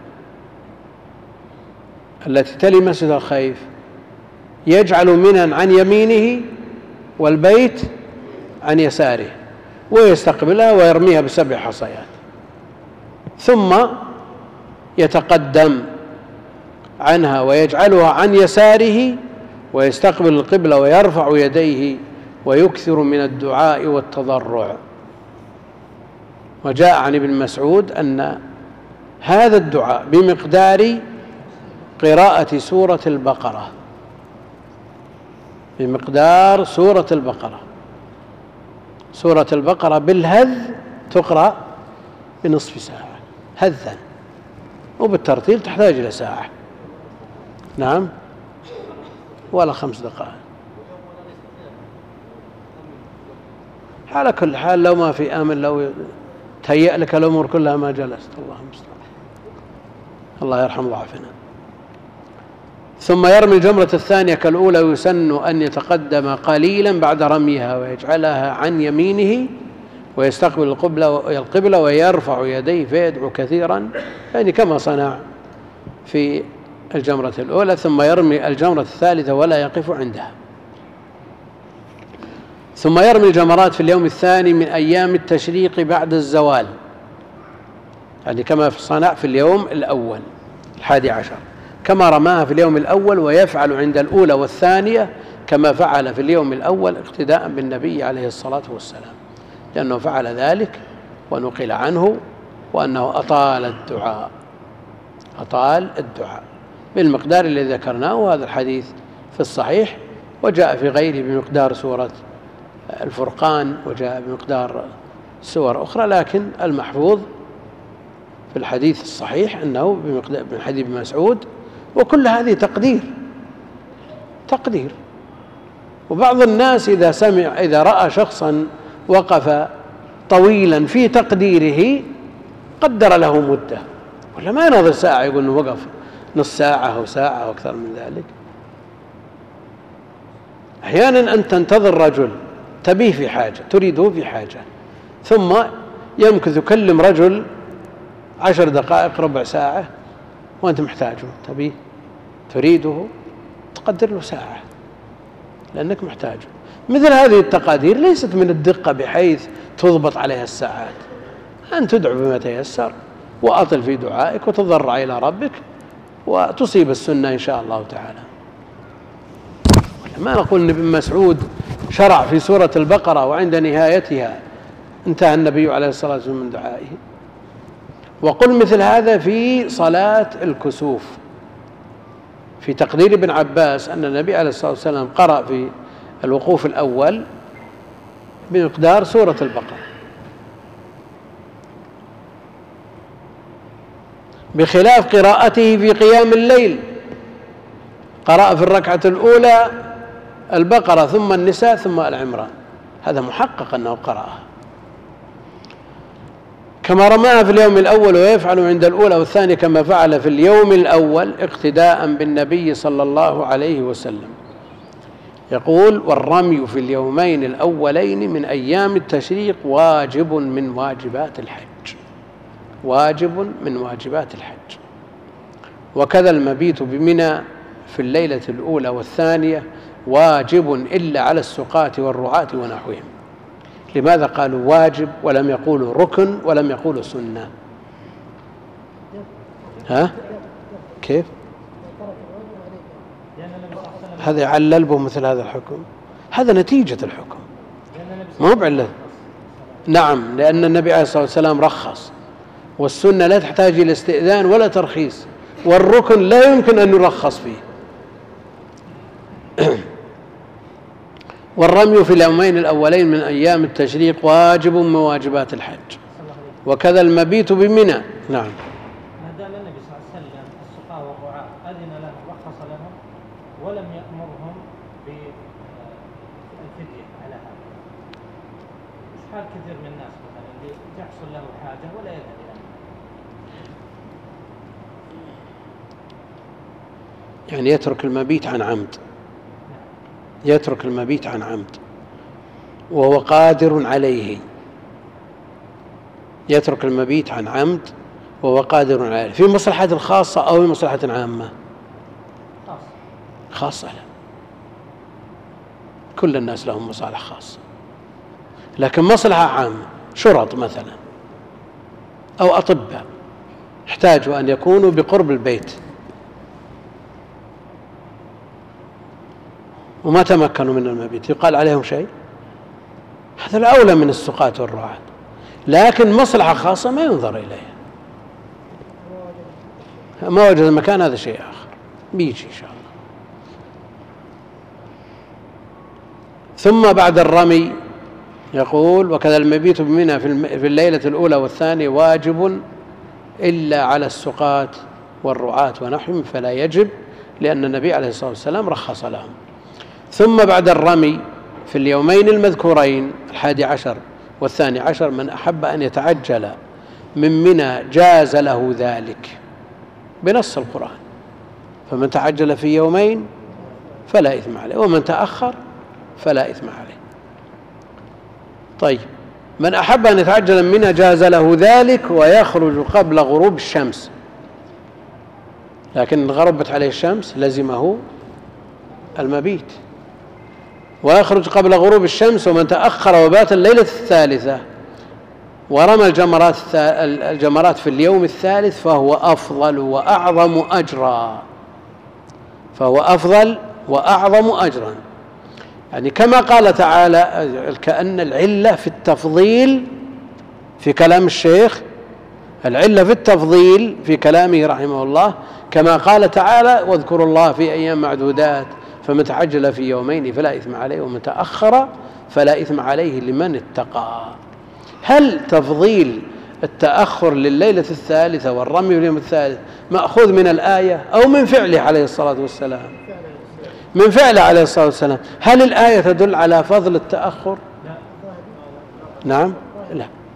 التي تلي مسجد الخيف يجعل منى عن يمينه والبيت عن يساره ويستقبلها ويرميها بسبع حصيات، ثم يتقدم عنها ويجعلها عن يساره ويستقبل القبلة ويرفع يديه ويكثر من الدعاء والتضرع. وجاء عن ابن مسعود أن هذا الدعاء بمقدار قراءة سورة البقرة، بمقدار سورة البقرة. سورة البقرة بالهذ تقرأ بنصف ساعة هذا، وبالترتيل تحتاج إلى ساعة. نعم، ولا خمس دقائق. على كل حال لو ما في آمن، لو تهيأ لك الأمور كلها ما جلست. الله المستعان، الله يرحم ضعفنا. ثم يرمي الجمرة الثانية كالأولى، ويسن أن يتقدم قليلا بعد رميها ويجعلها عن يمينه ويستقبل القبلة ويرفع يديه فيدعو كثيرا، يعني كما صنع في الجمرة الأولى. ثم يرمي الجمرة الثالثة ولا يقف عندها. ثم يرمي الجمرات في اليوم الثاني من أيام التشريق بعد الزوال، يعني كما صنع في اليوم الأول الحادي عشر، كما رماها في اليوم الأول، ويفعل عند الأولى والثانية كما فعل في اليوم الأول اقتداء بالنبي عليه الصلاة والسلام، لأنه فعل ذلك ونقل عنه وأنه أطال الدعاء أطال الدعاء بالمقدار الذي ذكرناه. وهذا الحديث في الصحيح، وجاء في غيره بمقدار سورة الفرقان، وجاء بمقدار سور أخرى، لكن المحفوظ في الحديث الصحيح أنه بمقدار من حديث ابن مسعود. وكل هذه تقدير تقدير وبعض الناس إذا سمع إذا رأى شخصا وقف طويلا في تقديره قدر له مدة، ولا ما ينظر ساعة يقول إنه وقف نص ساعة أو ساعة أو أكثر من ذلك. أحيانا أن تنتظر رجل تبيه في حاجة، تريده في حاجة، ثم يمكث يكلم رجل عشر دقائق ربع ساعة وأنت محتاجه، تبيه تريده، تقدر له ساعة لأنك محتاجه. مثل هذه التقادير ليست من الدقة بحيث تضبط عليها الساعات. أن تدعو بما تيسر وأطل في دعائك وتضرع إلى ربك وتصيب السنة إن شاء الله تعالى. ما نقول أن ابن مسعود شرع في سورة البقرة وعند نهايتها انتهى النبي عليه الصلاة والسلام من دعائه. وقل مثل هذا في صلاة الكسوف، في تقدير ابن عباس أن النبي عليه الصلاة والسلام قرأ في الوقوف الأول بمقدار سورة البقرة، بخلاف قراءته في قيام الليل، قرأ في الركعة الأولى البقرة ثم النساء ثم آل عمران، هذا محقق أنه قرأها كما رماها في اليوم الأول، ويفعل عند الأولى والثانية كما فعل في اليوم الأول اقتداء بالنبي صلى الله عليه وسلم. يقول: والرمي في اليومين الأولين من أيام التشريق واجب من واجبات الحج، واجب من واجبات الحج. وكذا المبيت بمنى في الليلة الأولى والثانية واجب إلا على السقاة والرعاة ونحوهم. لماذا قالوا واجب ولم يقولوا ركن ولم يقولوا سنة؟ ها؟ كيف؟ هذا يعلل به مثل هذا الحكم، هذا نتيجة الحكم مو بعلة. نعم، لأن النبي عليه الصلاة والسلام رخص، والسنة لا تحتاج إلى استئذان ولا ترخيص، والركن لا يمكن أن يرخص فيه. والرمي في اليومين الأولين من أيام التشريق واجب من واجبات الحج، وكذا المبيت بمنى. نعم. ما دام النبي صلى الله عليه وسلم السقاة والرعاة أذن لهم رخص لهم ولم يأمرهم بالفدية على هذا، مش حال كثير من الناس مثلا اللي تحصل له حاجة ولا يذهب إلى، يعني يترك المبيت عن عمد، يترك المبيت عن عمد وهو قادر عليه، يترك المبيت عن عمد وهو قادر عليه، في مصلحة خاصة أو في مصلحة عامة؟ خاصة. لا، كل الناس لهم مصالح خاصة، لكن مصلحة عامة، شرط مثلا أو أطباء احتاجوا أن يكونوا بقرب البيت وما تمكنوا من المبيت، يقال عليهم شيء؟ هذا الأولى من السقاة والرعاة. لكن مصلحة خاصة ما ينظر إليها، ما وجد المكان هذا شيء آخر بيجي إن شاء الله. ثم بعد الرمي يقول: وكذا المبيت بمنى في الليلة الأولى والثانية واجب إلا على السقاة والرعاة ونحوهم فلا يجب، لأن النبي عليه الصلاة والسلام رخص لهم. ثم بعد الرمي في اليومين المذكورين الحادي عشر والثاني عشر من أحب أن يتعجل من منى جاز له ذلك بنص القرآن، فمن تعجل في يومين فلا إثم عليه، ومن تأخر فلا إثم عليه. طيب، من أحب أن يتعجل من منى جاز له ذلك ويخرج قبل غروب الشمس، لكن غربت عليه الشمس لزمه المبيت، ويخرج قبل غروب الشمس. ومن تأخر وبات الليلة الثالثة ورمى الجمرات الجمرات في اليوم الثالث فهو أفضل وأعظم أجرا، فهو أفضل وأعظم أجرا. يعني كما قال تعالى، كأن العلة في التفضيل في كلام الشيخ، العلة في التفضيل في كلامه رحمه الله، كما قال تعالى: واذكروا الله في أيام معدودات فمن تعجل في يومين فلا إثم عليه ومن تأخر فلا إثم عليه لمن اتقى. هل تفضيل التأخر لليلة الثالثة والرمي في اليوم الثالث مأخوذ من الآية أو من فعله عليه الصلاة والسلام؟ من فعله عليه الصلاة والسلام. هل الآية تدل على فضل التأخر؟ نعم؟ لا،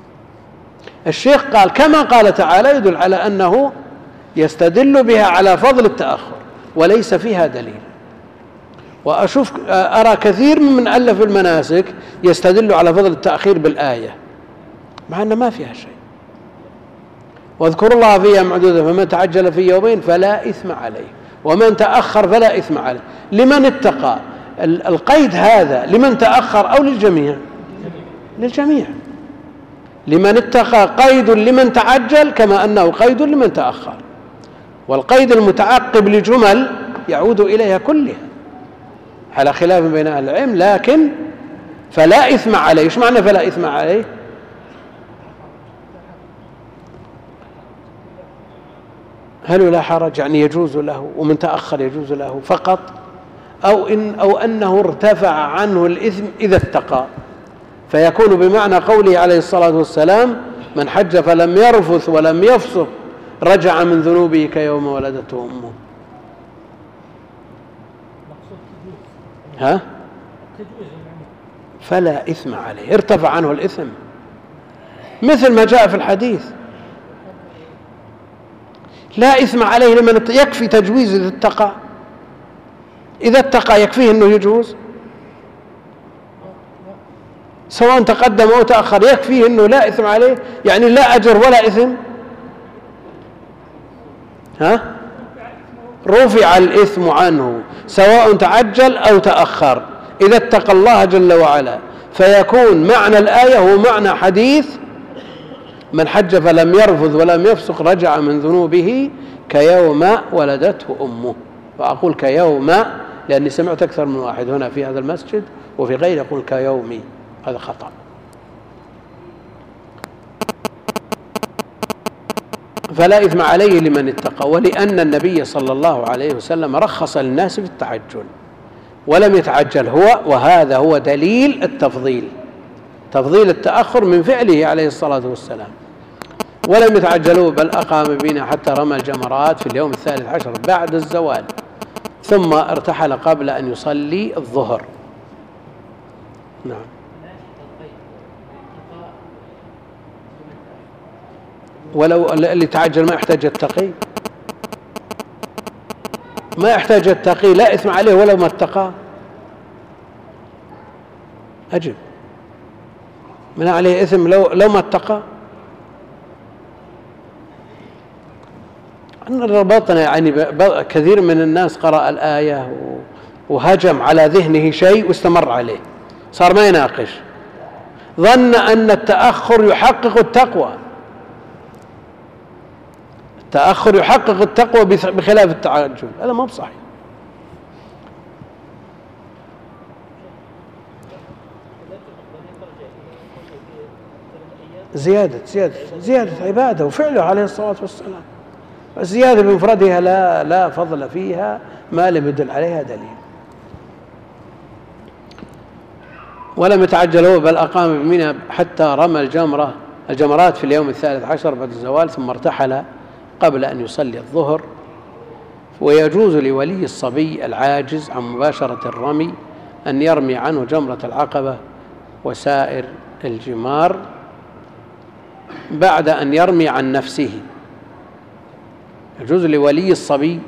الشيخ قال كما قال تعالى يدل على أنه يستدل بها على فضل التأخر وليس فيها دليل. وأشوف أرى كثير من ألف المناسك يستدل على فضل التأخير بالآية مع أن ما فيها شيء. واذكروا الله في أيام معدودة فمن تعجل في يومين فلا إثم عليه ومن تأخر فلا إثم عليه. لمن اتقى القيد هذا؟ لمن تأخر أو للجميع؟ للجميع. لمن اتقى قيد لمن تعجل كما أنه قيد لمن تأخر، والقيد المتعقب لجمل يعود إليها كلها على خلاف بين أهل العلم. لكن فلا إثم عليه، ايش معنى فلا إثم عليه؟ هل لا حرج يعني يجوز له ومن تأخر يجوز له فقط، أو إن أو أنه ارتفع عنه الإثم إذا اتقى، فيكون بمعنى قوله عليه الصلاة والسلام من حج فلم يرفث ولم يفسق رجع من ذنوبه كيوم ولدته أمه. ها؟ فلا إثم عليه، ارتفع عنه الإثم مثل ما جاء في الحديث لا إثم عليه لمن يكفي تجويز إذا اتقى. إذا اتقى يكفيه أنه يجوز سواء تقدم أو تأخر، يكفيه أنه لا إثم عليه يعني لا أجر ولا إثم. ها؟ رفع الإثم عنه سواء تعجل أو تأخر إذا اتقى الله جل وعلا. فيكون معنى الآية هو معنى حديث من حج فلم يرفث ولم يفسق رجع من ذنوبه كيوم ولدته أمه. وأقول كيوم لأني سمعت أكثر من واحد هنا في هذا المسجد وفي غيره يقول كيومي، هذا خطأ. فلا إثم عليه لمن اتقى، ولأن النبي صلى الله عليه وسلم رخص للناس في التعجل ولم يتعجل هو، وهذا هو دليل التفضيل، تفضيل التأخر من فعله عليه الصلاة والسلام. ولم يتعجلوا بل أقام بنا حتى رمى الجمرات في اليوم الثالث عشر بعد الزوال ثم ارتحل قبل أن يصلي الظهر. نعم. ولو اللي تعجل ما يحتاج يتقي، ما يحتاج يتقي لا إثم عليه ولو ما اتقى. أجب من عليه إثم لو لو ما اتقى. ربطنا يعني كثير من الناس قرأ الآية وهجم على ذهنه شيء واستمر عليه، صار ما يناقش، ظن أن التأخر يحقق التقوى. التأخر يحقق التقوى بخلاف التعجل، هذا ما بصحيح. زيادة زيادة زيادة عبادة وفعله عليه الصلاة والسلام، الزيادة بمفردها لا لا فضل فيها ما لم يدل عليها دليل. ولم يتعجل هو بل أقام بمنى حتى رمى الجمرة الجمرات في اليوم الثالث عشر بعد الزوال ثم ارتحل قبل أن يصلي الظهر. ويجوز لولي الصبي العاجز عن مباشرة الرمي أن يرمي عنه جمرة العقبة وسائر الجمار بعد أن يرمي عن نفسه. يجوز لولي الصبي،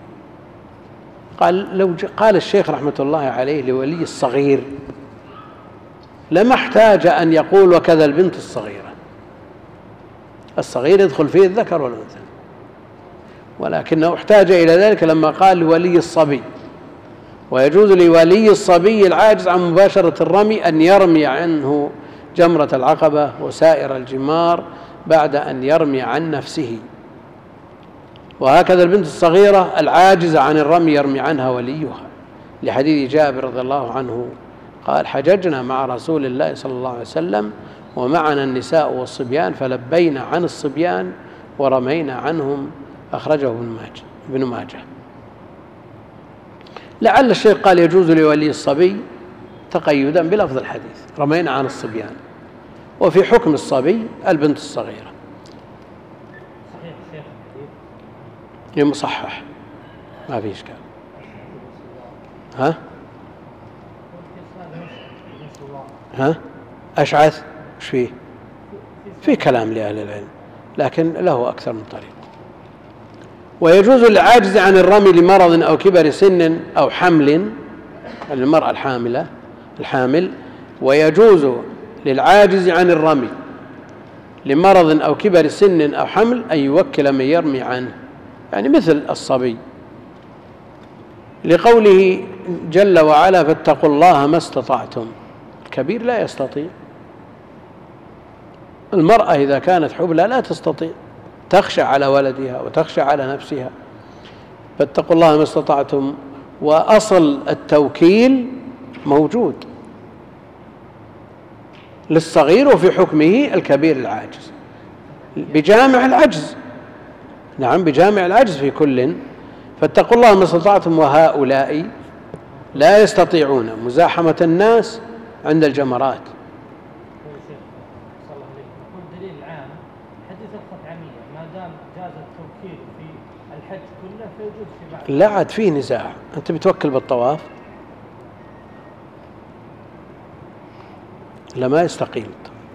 قال لو قال الشيخ رحمة الله عليه لولي الصغير لما احتاج أن يقول وكذا البنت الصغيرة، الصغير يدخل فيه الذكر والأنثى، ولكنه احتاج إلى ذلك لما قال لولي الصبي. ويجوز لولي الصبي العاجز عن مباشرة الرمي أن يرمي عنه جمرة العقبة وسائر الجمار بعد أن يرمي عن نفسه. وهكذا البنت الصغيرة العاجزة عن الرمي يرمي عنها وليها، لحديث جابر رضي الله عنه قال حججنا مع رسول الله صلى الله عليه وسلم ومعنا النساء والصبيان فلبينا عن الصبيان ورمينا عنهم، أخرجه ابن ماجه. لعل الشيخ قال يجوز لولي الصبي تقيدا بلفظ الحديث رمينا عن الصبيان، وفي حكم الصبي البنت الصغيرة. يمصحح ما في إشكال. ها ها أشعث إيش فيه؟ في كلام لأهل العلم، لكن له أكثر من طريق. ويجوز العجز عن الرمي لمرض أو كبر سن أو حمل، المرأة الحاملة الحامل، ويجوز للعاجز عن الرمي لمرض أو كبر سن أو حمل أن يوكل من يرمي عنه، يعني مثل الصبي، لقوله جل وعلا فاتقوا الله ما استطعتم. الكبير لا يستطيع، المرأة إذا كانت حبلى لا تستطيع، تخشى على ولدها وتخشى على نفسها، فاتقوا الله ما استطعتم. وأصل التوكيل موجود للصغير وفي حكمه الكبير العاجز بجامع العجز، نعم بجامع العجز في كل، فاتقوا الله ما استطعتم وهؤلاء لا يستطيعون مزاحمة الناس عند الجمرات. دليل العام حديث الخطعمية، ما دام جاز التوكيل في الحج كله فيجوز في بعض. لا عاد فيه نزاع، أنت بتوكل بالطواف لما يستقيم.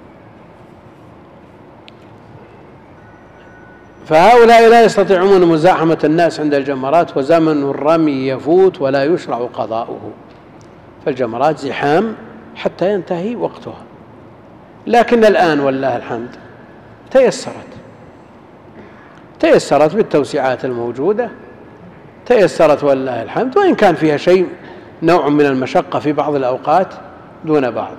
فهؤلاء لا يستطيعون مزاحمة الناس عند الجمرات، وزمن الرمي يفوت ولا يشرع قضاؤه، فالجمرات زحام حتى ينتهي وقتها. لكن الآن والله الحمد تيسرت تيسرت بالتوسعات الموجودة، تيسرت والله الحمد، وإن كان فيها شيء نوع من المشقة في بعض الأوقات دون بعض.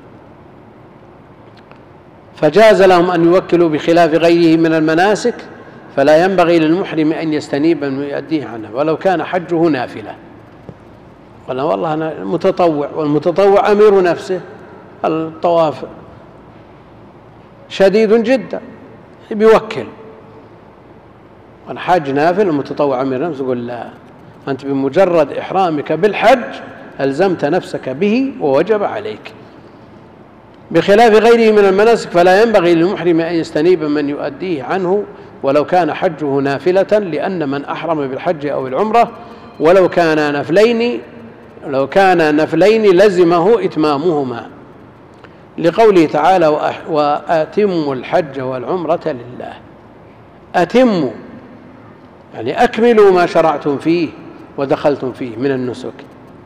فجاز لهم أن يوكلوا بخلاف غيره من المناسك، فلا ينبغي للمحرم أن يستنيب من يؤديه عنه ولو كان حجه نافلة. قال والله أنا متطوع، والمتطوع أمير نفسه، الطواف شديد جدا بيوكل، وأنا حاج نافل المتطوع أمير نفسه، يقول لا، أنت بمجرد إحرامك بالحج ألزمت نفسك به ووجب عليك. بخلاف غيره من المناسك فلا ينبغي للمحرم أن يستنيب من يؤديه عنه ولو كان حجه نافلة، لأن من أحرم بالحج أو العمرة ولو كان نفلين لو كان نفلين لزمه إتمامهما، لقوله تعالى وأتموا الحج والعمرة لله. أتموا يعني أكملوا ما شرعتم فيه ودخلتم فيه من النسك.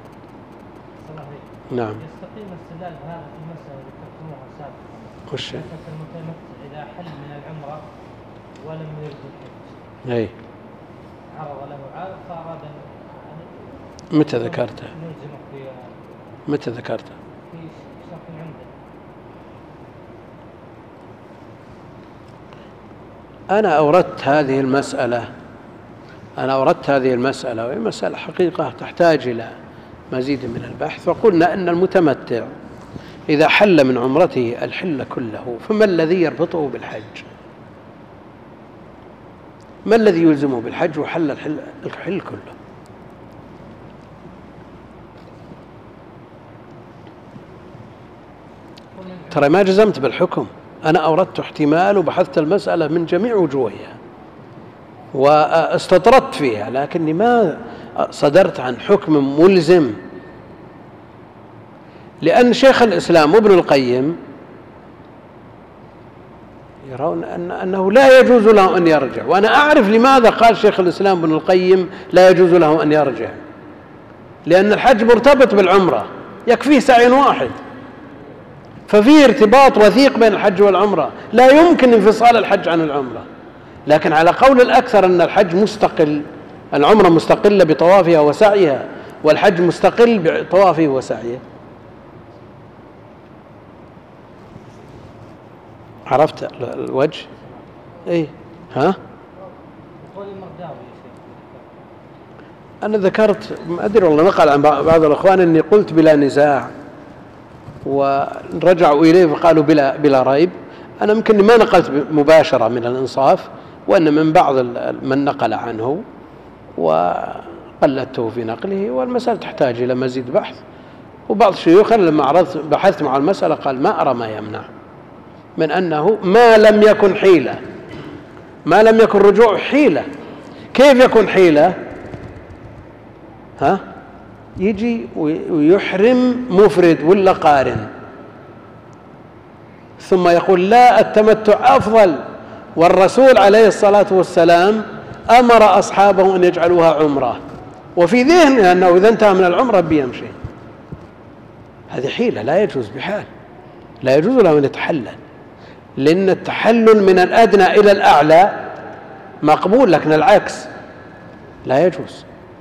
نعم. يستقيم استدلال بهذا في المسألة اللي ذكرتموها سابقا، وش المتمتع إذا حل من العمرة ولم يرد الحج، أي عرض له عارض فأراد أن متى ذكرته؟ متى ذكرته؟ في شرح عنده. أنا أوردت هذه المسألة أنا أوردت هذه المسألة وهي مسألة حقيقة تحتاج إلى مزيد من البحث. وقلنا أن المتمتع إذا حل من عمرته الحل كله، فما الذي يربطه بالحج؟ ما الذي يلزمه بالحج وحل الحل, الحل كله؟ ترى ما جزمت بالحكم، أنا أوردت احتمال وبحثت المسألة من جميع وجوهها واستطردت فيها، لكني ما صدرت عن حكم ملزم، لأن شيخ الإسلام ابن القيم يرون أن أنه لا يجوز له أن يرجع، وأنا أعرف لماذا قال شيخ الإسلام ابن القيم لا يجوز له أن يرجع، لأن الحج مرتبط بالعمرة، يكفيه سعي واحد، ففيه ارتباط وثيق بين الحج والعمرة، لا يمكن انفصال الحج عن العمرة. لكن على قول الأكثر أن الحج مستقل، العمرة مستقلة بطوافها وسعيها، والحج مستقل بطوافه وسعيه. عرفت الوجه؟ ايه ها؟ أنا ذكرت، ما أدري والله، نقل عن بعض الأخوان أني قلت بلا نزاع ورجعوا إليه فقالوا بلا بلا ريب. أنا يمكن ما نقلت مباشرة من الإنصاف، وأن من بعض من نقل عنه وقلدته في نقله، والمسألة تحتاج إلى مزيد بحث. وبعض الشيوخ لما عرضت بحثت مع المسألة قال ما أرى ما يمنع من أنه ما لم يكن حيلة، ما لم يكن رجوع حيلة. كيف يكون حيلة؟ ها؟ يجي ويحرم مفرد ولا قارن، ثم يقول لا التمتع أفضل، والرسول عليه الصلاة والسلام أمر أصحابه أن يجعلوها عمرة، وفي ذهنه أنه إذا انتهى من العمرة بيمشي. هذه حيلة لا يجوز بحال، لا يجوز له أن يتحلل، لأن التحلل من الأدنى إلى الأعلى مقبول، لكن العكس لا يجوز.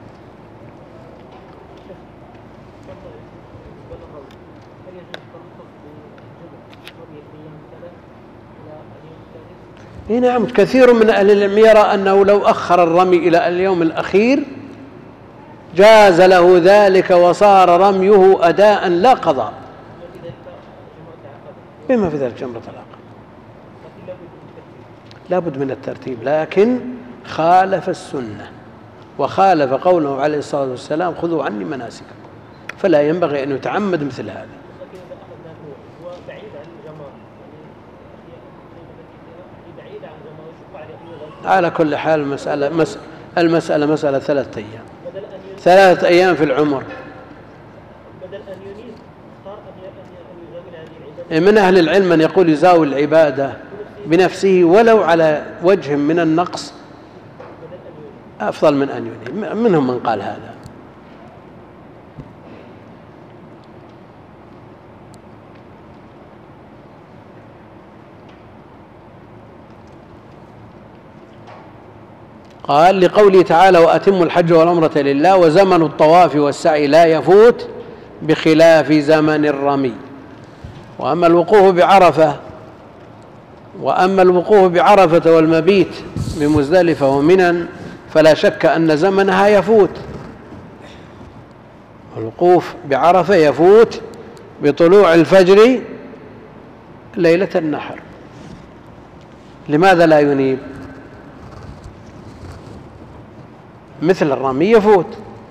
إيه نعم، كثير من أهل العلم يرى أنه لو أخر الرمي إلى اليوم الأخير جاز له ذلك وصار رميه أداء لا قضاء. بما في ذلك جمرة العقبة لا بد من الترتيب، لكن خالف السنة وخالف قوله عليه الصلاة والسلام خذوا عني مناسككم، فلا ينبغي أن يتعمد مثل هذا. على كل حال المسألة مس... المسألة مسألة ثلاثة أيام ثلاثة أيام في العمر. من أهل العلم من يقول يزاول العبادة بنفسه ولو على وجه من النقص أفضل من أن ينيب، منهم من قال هذا. قال لقوله تعالى وأتموا الحج والعمرة لله، وزمن الطواف والسعي لا يفوت بخلاف زمن الرمي. وأما الوقوف بعرفة وأما الوقوف بعرفة والمبيت بمزدلفة ومنى فلا شك أن زمنها يفوت. الوقوف بعرفة يفوت بطلوع الفجر ليلة النحر. لماذا لا ينيب؟ مثل الرمي يفوت.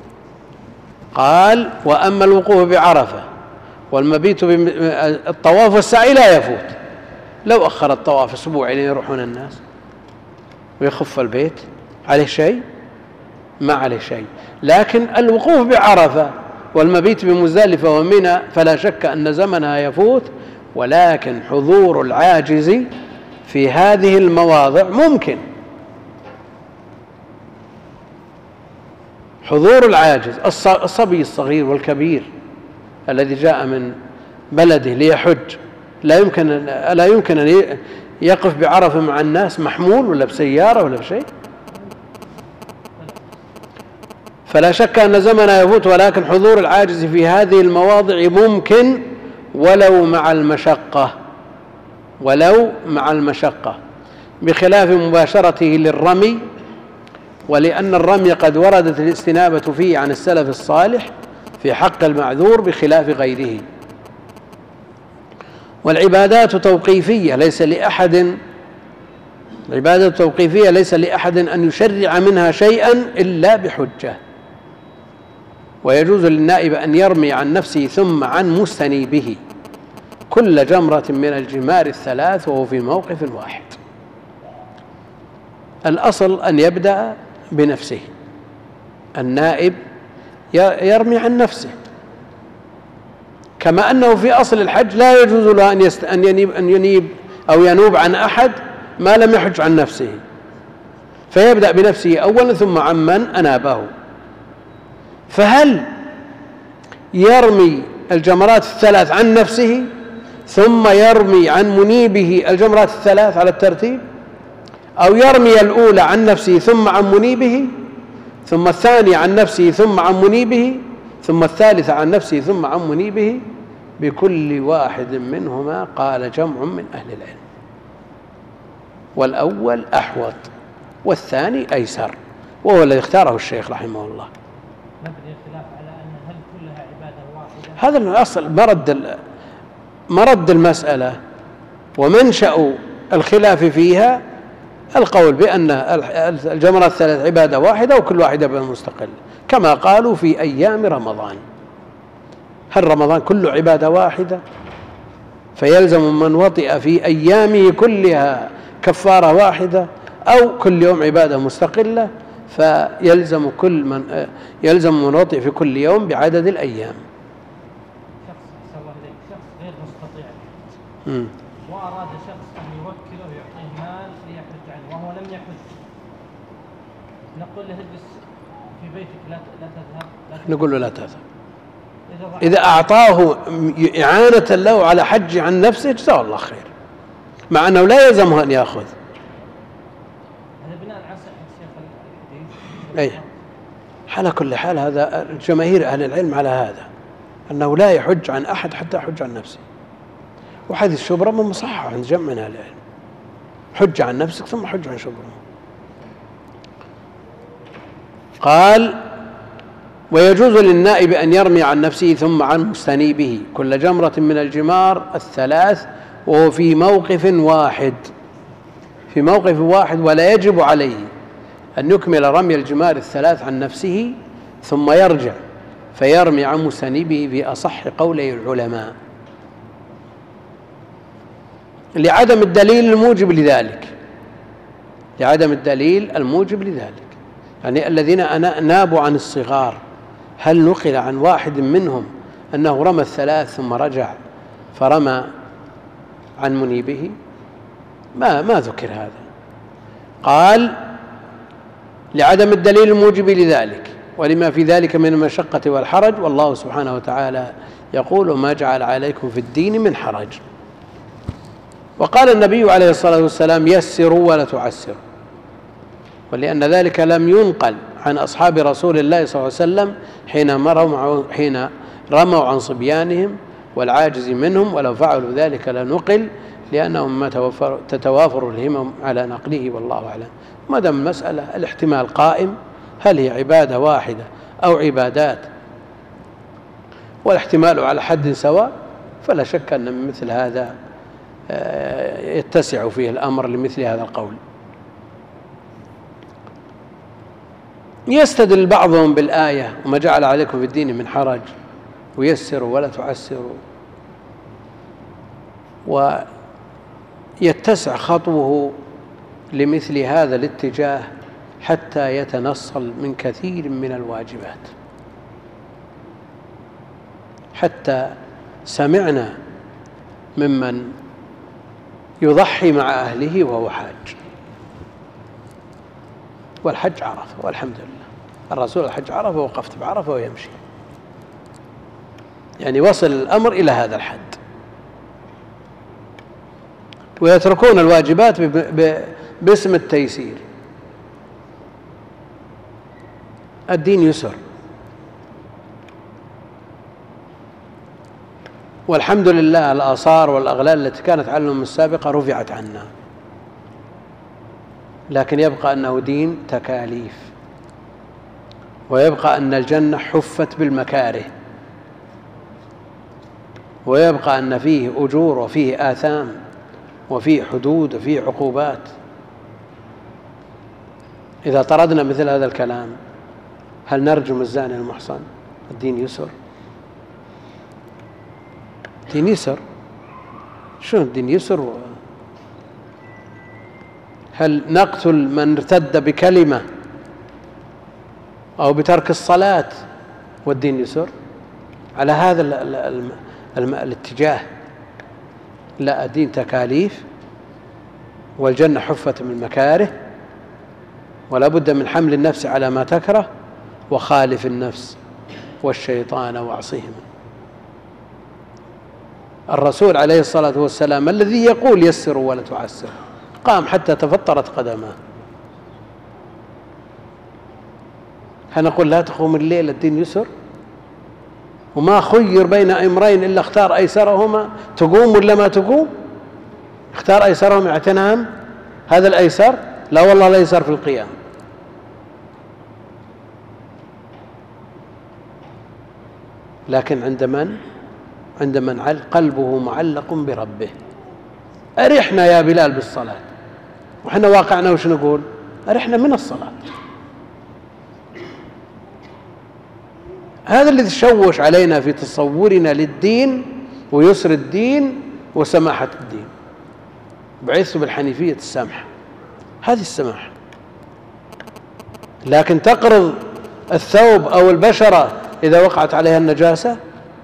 قال وأما الوقوف بعرفة والمبيت بالطواف والسعي لا يفوت. لو أخر الطواف أسبوع إلى يروحون الناس ويخف البيت عليه شيء؟ ما عليه شيء. لكن الوقوف بعرفة والمبيت بمزدلفة ومنى فلا شك أن زمنها يفوت، ولكن حضور العاجز في هذه المواضع ممكن. حضور العاجز الصبي الصغير والكبير الذي جاء من بلده ليحج لا يمكن لا يمكن أن يقف بعرفة مع الناس محمول ولا بسيارة ولا بشيء، فلا شك أن زمنها يفوت، ولكن حضور العاجز في هذه المواضع ممكن ولو مع المشقة ولو مع المشقة بخلاف مباشرته للرمي، ولأن الرمي قد وردت الاستنابة فيه عن السلف الصالح في حق المعذور بخلاف غيره. والعبادات توقيفية ليس لأحد العبادة التوقيفية ليس لأحد أن يشرع منها شيئا إلا بحجة. ويجوز للنائب أن يرمي عن نفسه ثم عن مستنيبه كل جمرة من الجمار الثلاث وهو في موقف واحد. الأصل أن يبدأ بنفسه، النائب يرمي عن نفسه، كما أنه في أصل الحج لا يجوز له أن, يست... أن, ينيب... أن ينيب أو ينوب عن أحد ما لم يحج عن نفسه، فيبدأ بنفسه أولا ثم عمن أنابه. فهل يرمي الجمرات الثلاث عن نفسه ثم يرمي عن منيبه الجمرات الثلاث على الترتيب، أو يرمي الأولى عن نفسه ثم عن منيبه، ثم الثانية عن نفسه ثم عن منيبه، ثم الثالثة عن نفسه ثم عن منيبه؟ بكل واحد منهما قال جمع من أهل العلم، والأول أحوط والثاني أيسر، وهو الذي اختاره الشيخ رحمه الله. مبني الخلاف على أن هل كلها عبادة واحدة؟ هذا الأصل مرد مرد المسألة ومنشأ الخلاف فيها القول بأن الجمرات الثلاث عبادة واحدة وكل واحدة مستقلة، كما قالوا في أيام رمضان. هل رمضان كله عبادة واحدة؟ فيلزم من وطئ في أيامه كلها كفارة واحدة، أو كل يوم عبادة مستقلة، فيلزم كل من يلزم من وطئ في كل يوم بعدد الأيام. شخص شخص غير مستطيع م. وأراد نقول له اجلس في بيتك لا لا تذهب، نقول له لا تذهب. إذا أعطاه إعانة له على حج عن نفسه جزاه الله خير، مع أنه لا يلزمه أن يأخذ. هذا بناء على صحة شيخ الحديث. أي على كل حال هذا جماهير أهل العلم على هذا، أنه لا يحج عن أحد حتى يحج عن نفسه. وحديث شبرمة من مصحح عند جمع من أهل العلم، حج عن نفسك ثم حج عن شبرمة. قال: ويجوز للنائب أن يرمي عن نفسه ثم عن مستنيبه كل جمرة من الجمار الثلاث وهو في موقف واحد في موقف واحد ولا يجب عليه أن يكمل رمي الجمار الثلاث عن نفسه ثم يرجع فيرمي عن مستنيبه في أصح قولي العلماء، لعدم الدليل الموجب لذلك لعدم الدليل الموجب لذلك يعني الذين نابوا عن الصغار، هل نقل عن واحد منهم أنه رمى الثلاث ثم رجع فرمى عن منيبه؟ ما ما ذكر هذا. قال: لعدم الدليل الموجب لذلك ولما في ذلك من المشقة والحرج، والله سبحانه وتعالى يقول: وما جعل عليكم في الدين من حرج. وقال النبي عليه الصلاة والسلام: يسروا ولا تعسروا، ولأن ذلك لم ينقل عن أصحاب رسول الله صلى الله عليه وسلم حين مروا حين رموا عن صبيانهم والعاجز منهم، ولو فعلوا ذلك لنقل، لأنهم ما تتوافر الهمم على نقله، والله أعلم. ما دام المسألة الاحتمال قائم، هل هي عبادة واحدة أو عبادات والاحتمال على حد سواء، فلا شك أن مثل هذا يتسع فيه الأمر لمثل هذا القول. يستدل بعضهم بالآية: وما جعل عليكم في الدين من حرج، ويسروا ولا تعسروا، ويتسع خطوه لمثل هذا الاتجاه حتى يتنصل من كثير من الواجبات. حتى سمعنا ممن يضحي مع أهله وهو حاج، والحج عرفة والحمد لله، الرسول الحج عرفة ووقفت بعرفة ويمشي، يعني وصل الأمر إلى هذا الحد، ويتركون الواجبات باسم التيسير. الدين يسر، والحمد لله الآثار والأغلال التي كانت على الأمم السابقة رفعت عنا، لكن يبقى أنه دين تكاليف، ويبقى أن الجنة حفت بالمكاره، ويبقى أن فيه أجور وفيه آثام وفيه حدود وفيه عقوبات. إذا طردنا مثل هذا الكلام هل نرجم الزاني المحصن؟ الدين يسر، الدين يسر. شو الدين يسر؟ هل نقتل من ارتد بكلمة أو بترك الصلاة والدين يسر على هذا ال ال ال ال الاتجاه؟ لا، الدين تكاليف، والجنة حفت من المكاره، ولا بد من حمل النفس على ما تكره، وخالف النفس والشيطان واعصيهما. الرسول عليه الصلاة والسلام الذي يقول يسروا ولا تعسروا قام حتى تفطرت قدماه. هنقول لا تقوم الليل الدين يسر؟ وما خير بين أمرين إلا اختار أيسرهما، تقوم ولا ما تقوم؟ اختار أيسرهما يعني تنام، هذا الأيسر؟ لا والله لا يسر في القيام. لكن عند من؟ عند من قلبه معلق بربه. أرحنا يا بلال بالصلاة، وحنا واقعنا وش نقول؟ أرحنا من الصلاة. هذا الذي شوش علينا في تصورنا للدين ويسر الدين وسماحة الدين. بعثت بالحنيفية السمحة، هذه السماحة. لكن تقرض الثوب أو البشرة إذا وقعت عليها النجاسة،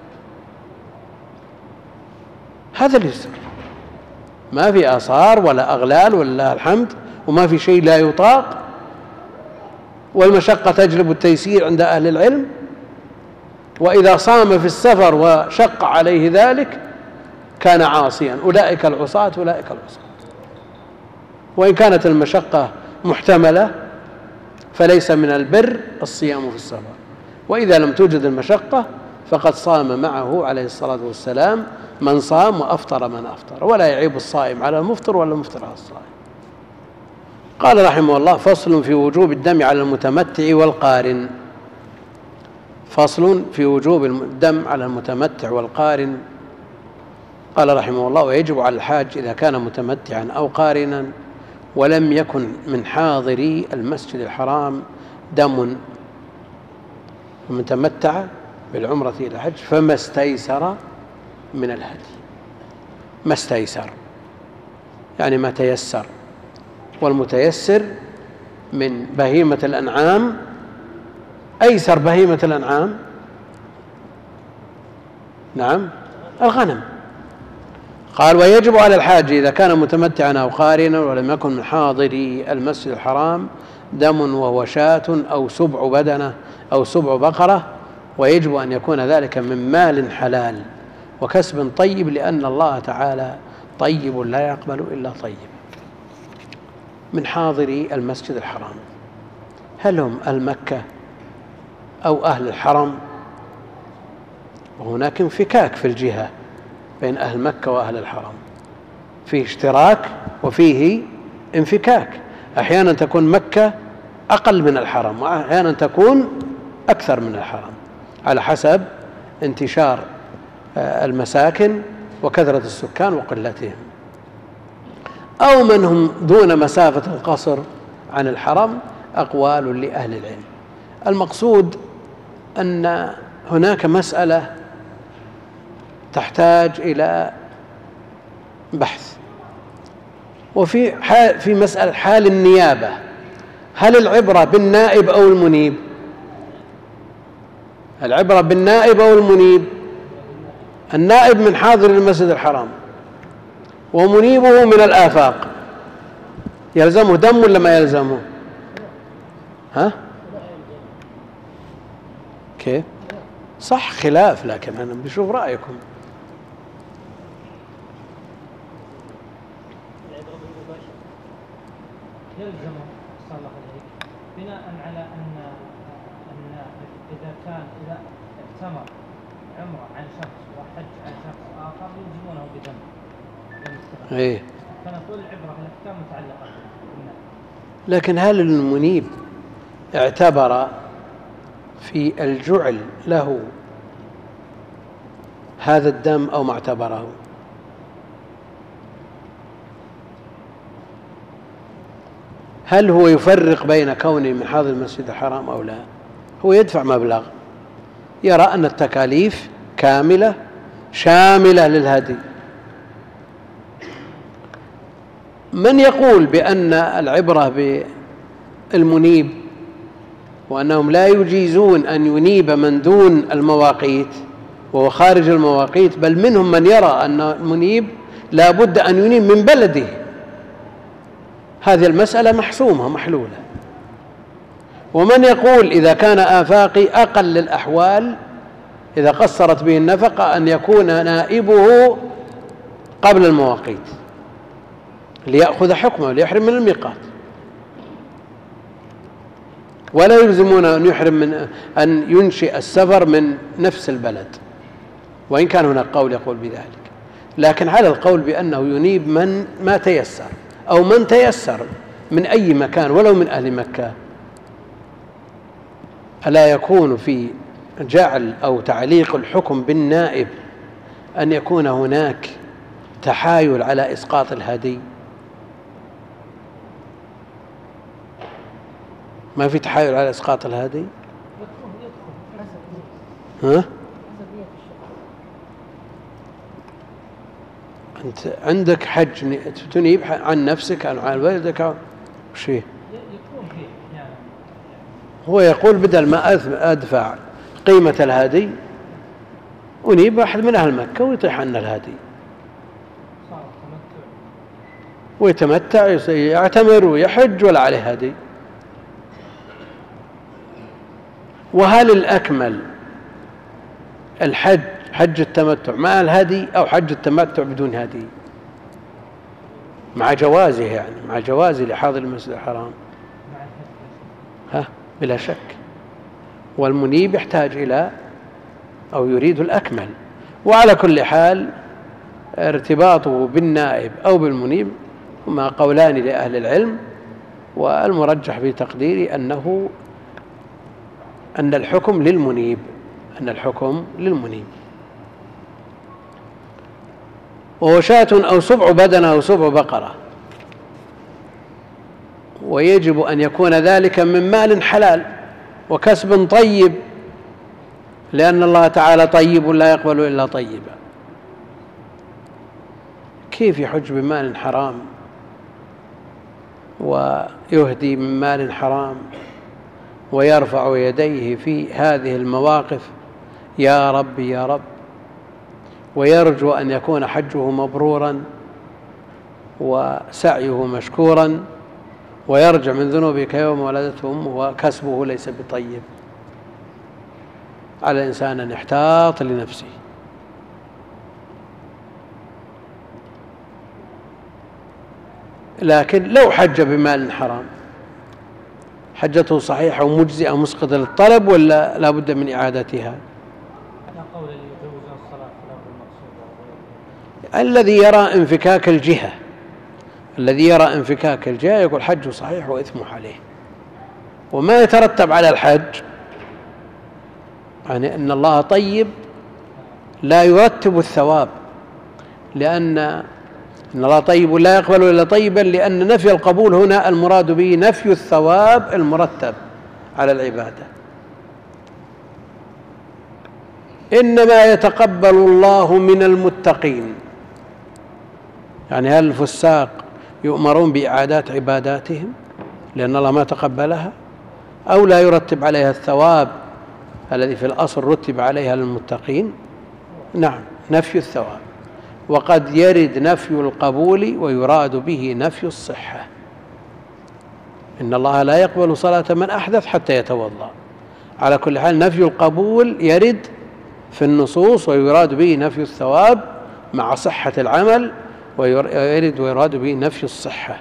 هذا اليسر. ما في آثار ولا أغلال ولله الحمد، وما في شيء لا يطاق، والمشقة تجلب التيسير عند أهل العلم، وإذا صام في السفر وشق عليه ذلك كان عاصيا. أولئك العصاة أولئك العصاة. وإن كانت المشقة محتملة فليس من البر الصيام في السفر، وإذا لم توجد المشقة فقد صام معه عليه الصلاة والسلام من صام وأفطر من أفطر، ولا يعيب الصائم على المفطر ولا المفطر على الصائم. قال رحمه الله: فصل في وجوب الدم على المتمتع والقارن. فصل في وجوب الدم على المتمتع والقارن. قال رحمه الله: ويجب على الحاج إذا كان متمتعا أو قارنا ولم يكن من حاضري المسجد الحرام دم، ومن تمتع بالعمرة إلى الحج فما استيسر من الهدي. ما استيسر يعني ما تيسر، والمتيسر من بهيمة الأنعام أيسر بهيمة الأنعام نعم الغنم. قال: ويجب على الحاج إذا كان متمتعا أو قارنا ولم يكن من حاضري المسجد الحرام دم وهو شاة أو سبع بدنة أو سبع بقرة، ويجب أن يكون ذلك من مال حلال وكسب طيب، لأن الله تعالى طيب لا يقبل إلا طيب. من حاضري المسجد الحرام هل هم المكة أو أهل الحرم؟ وهناك انفكاك في الجهة بين أهل مكة وأهل الحرم، فيه اشتراك وفيه انفكاك. أحيانا تكون مكة أقل من الحرم، وأحيانا تكون أكثر من الحرم، على حسب انتشار المساكن وكثرة السكان وقلتهم، أو من هم دون مسافة القصر عن الحرم. أقوال لأهل العلم. المقصود أن هناك مسألة تحتاج إلى بحث، وفي حال في مسألة حال النيابة، هل العبرة بالنائب أو المنيب؟ العبرة بالنائب أو المنيب؟ النائب من حاضر المسجد الحرام ومنيبه من الآفاق، يلزمه دم ولا ما يلزمه؟ ها؟ كيف؟ صح خلاف، لكن أنا بشوف رأيكم. يلزمه صلى الله عليه بناء على أن أن إذا كان إذا اعتمر عمره عن شخص وحج عن شخص آخر يلزمونه بدم. إيه. فنقول العبرة بالأحكام متعلقة بالنائب. لكن هل المنيب اعتبر في الجعل له هذا الدم أو ما اعتبره؟ هل هو يفرق بين كونه من حاضر المسجد الحرام أو لا؟ هو يدفع مبلغ، يرى أن التكاليف كاملة شاملة للهدي. من يقول بأن العبرة بالمنيب وأنهم لا يجيزون أن ينيب من دون المواقيت وهو خارج المواقيت، بل منهم من يرى أن المنيب لا بد أن ينيب من بلده. هذه المسألة محسومة محلولة. ومن يقول إذا كان آفاقي أقل الأحوال إذا قصرت به النفقة أن يكون نائبه قبل المواقيت ليأخذ حكمه ليحرم من الميقات، ولا يلزمون أن يحرم من أن ينشئ السفر من نفس البلد، وإن كان هناك قول يقول بذلك. لكن على القول بأنه ينيب من ما تيسر أو من تيسر من أي مكان ولو من أهل مكة، ألا يكون في جعل أو تعليق الحكم بالنائب أن يكون هناك تحايل على إسقاط الهدي؟ ما في تحايل على إسقاط الهدي؟ ها؟ أنت عندك حج تنيب عن نفسك عن والدك شيء، هو يقول بدل ما أدفع قيمة الهدي أنيب أحد من أهل مكة ويطيح عنا الهدي ويتمتع يعتمر ويحج ولا عليه هدي. وهل الأكمل الحج حج التمتع مع الهدي أو حج التمتع بدون هدي؟ مع جوازه، يعني مع جوازه لحاضر المسجد الحرام، ها بلا شك. والمنيب يحتاج إلى أو يريد الأكمل. وعلى كل حال ارتباطه بالنائب أو بالمنيب هما قولان لأهل العلم، والمرجح في تقديري أنه أن الحكم للمنيب، أن الحكم للمنيب. وهو شاة أو سبع بدنة أو سبع بقرة، ويجب أن يكون ذلك من مال حلال وكسب طيب، لأن الله تعالى طيب لا يقبل إلا طيبا. كيف يحج بمال حرام ويهدي من مال حرام ويرفع يديه في هذه المواقف يا رب يا رب، ويرجو أن يكون حجه مبرورا وسعيه مشكورا، ويرجع من ذنوبه كيوم ولدته أمه وكسبه ليس بطيب؟ على الإنسان أن يحتاط لنفسه. لكن لو حج بمال حرام حجته صحيحة ومجزئة مسقطة للطلب ولا لا بد من إعادتها؟ الذي يرى انفكاك الجهة الذي يرى انفكاك الجهة يقول حجه صحيح وإثمه عليه. وما يترتب على الحج يعني أن الله طيب لا يرتب الثواب، لأن إن الله طيب لا يقبل إلا طيبا، لأن نفي القبول هنا المراد به نفي الثواب المرتب على العبادة. إنما يتقبل الله من المتقين، يعني هل الفساق يؤمرون بإعادات عباداتهم لأن الله ما تقبلها، أو لا يرتب عليها الثواب الذي في الأصل رتب عليها للمتقين؟ نعم، نفي الثواب. وقد يرد نفي القبول ويراد به نفي الصحة. إن الله لا يقبل صلاة من أحدث حتى يتوضأ. على كل حال نفي القبول يرد في النصوص ويراد به نفي الثواب مع صحة العمل، ويرد ويراد به نفي الصحة.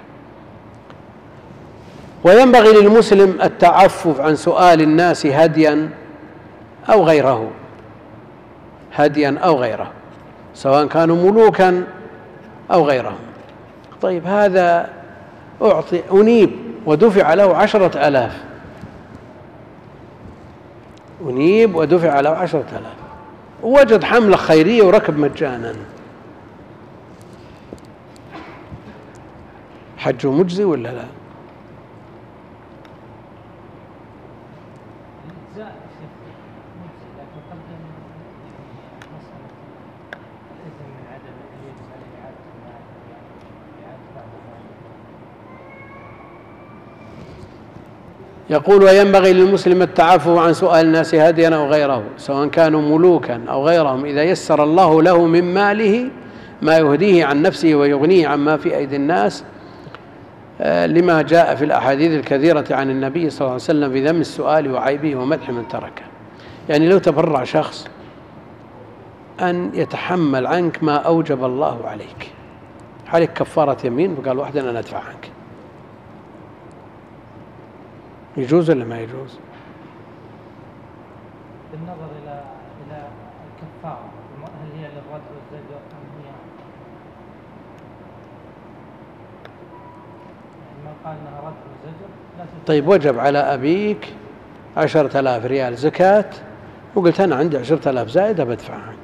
وينبغي للمسلم التعفف عن سؤال الناس هديا أو غيره هديا أو غيره سواء كانوا ملوكا أو غيرهم. طيب هذا أعطي أنيب ودفع له عشرة آلاف، أنيب ودفع له عشرة آلاف، ووجد حملة خيرية وركب مجانا، حجه مجزي ولا لا؟ يقول وينبغي للمسلم التعفف عن سؤال الناس هديا أو غيره سواء كانوا ملوكا أو غيرهم إذا يسر الله له من ماله ما يهديه عن نفسه ويغنيه عما في أيدي الناس، لما جاء في الأحاديث الكثيرة عن النبي صلى الله عليه وسلم في ذم السؤال وعيبه ومدح من تركه. يعني لو تبرع شخص أن يتحمل عنك ما أوجب الله عليك، عليك كفارة يمين، فقال واحدا أنا أدفع عنك، يجوز ولا ما يجوز؟ بالنظر إلى إلى الكفارة، هل هي للرد والزجر أم هي يعني من قال أنها رد والزجر؟ طيب وجب على أبيك عشرة آلاف ريال زكاة وقلت أنا عندي عشرة آلاف زائدة بدفع عنك،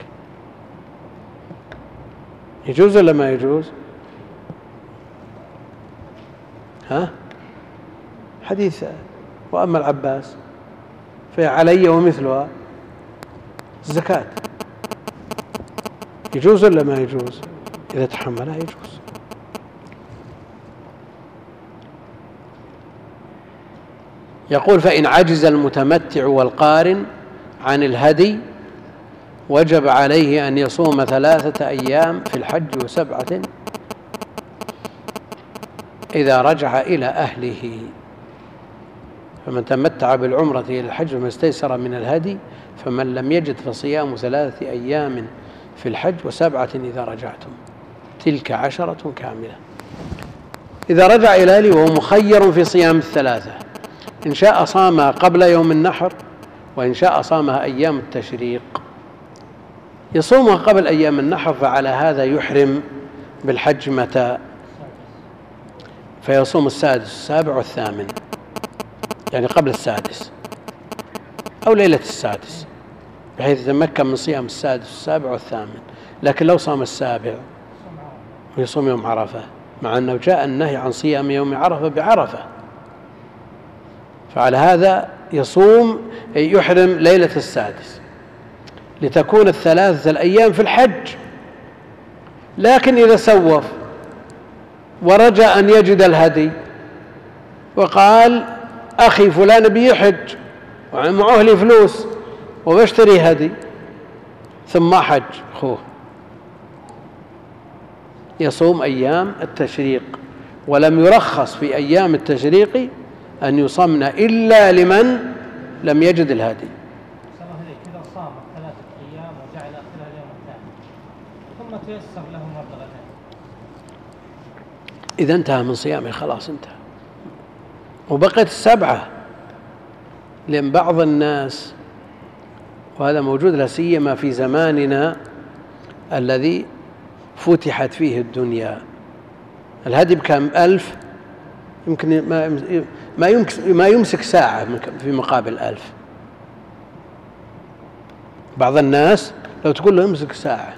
يجوز ولا ما يجوز؟ ها؟ حديث وأما العباس فعلي ومثلها الزكاة، يجوز ولا ما يجوز؟ إذا تحملها يجوز. يقول فإن عجز المتمتع والقارن عن الهدي وجب عليه أن يصوم ثلاثة أيام في الحج وسبعة إذا رجع إلى أهله. فمن تمتع بالعمرة إلى الحج فما استيسر من الهدي، فمن لم يجد فصيام ثلاثة أيام في الحج وسبعة إذا رجعتم، تلك عشرة كاملة. إذا رجع إلى أهله وهو مخير في صيام الثلاثة، إن شاء صامها قبل يوم النحر، وإن شاء صامها أيام التشريق. يصومها قبل أيام النحر، فعلى هذا يحرم بالحج متى؟ فيصوم السادس والسابع والثامن، يعني قبل السادس أو ليلة السادس، بحيث يتمكن من صيام السادس والسابع والثامن. لكن لو صام السابع ويصوم يوم عرفة، مع أنه جاء النهي عن صيام يوم عرفة بعرفة، فعلى هذا يصوم يحرم ليلة السادس لتكون الثلاثة الأيام في الحج. لكن إذا سوف ورجى أن يجد الهدي وقال أخي فلان بيحج ومعه لي فلوس وبشتري هدي، ثم حج أخوه، يصوم أيام التشريق. ولم يرخص في أيام التشريق أن يصمن إلا لمن لم يجد الهدي. إذا صام ثلاثة أيام وجعل آخرها اليوم الثاني ثم تيسر له مرة، إذا انتهى من صيامه خلاص انتهى، وبقيت السبعة. لأن بعض الناس، وهذا موجود لا سيما في زماننا الذي فتحت فيه الدنيا، الهدي بكم ألف، يمكن ما يمسك ما يمسك ساعة في مقابل ألف. بعض الناس لو تقول له يمسك ساعة،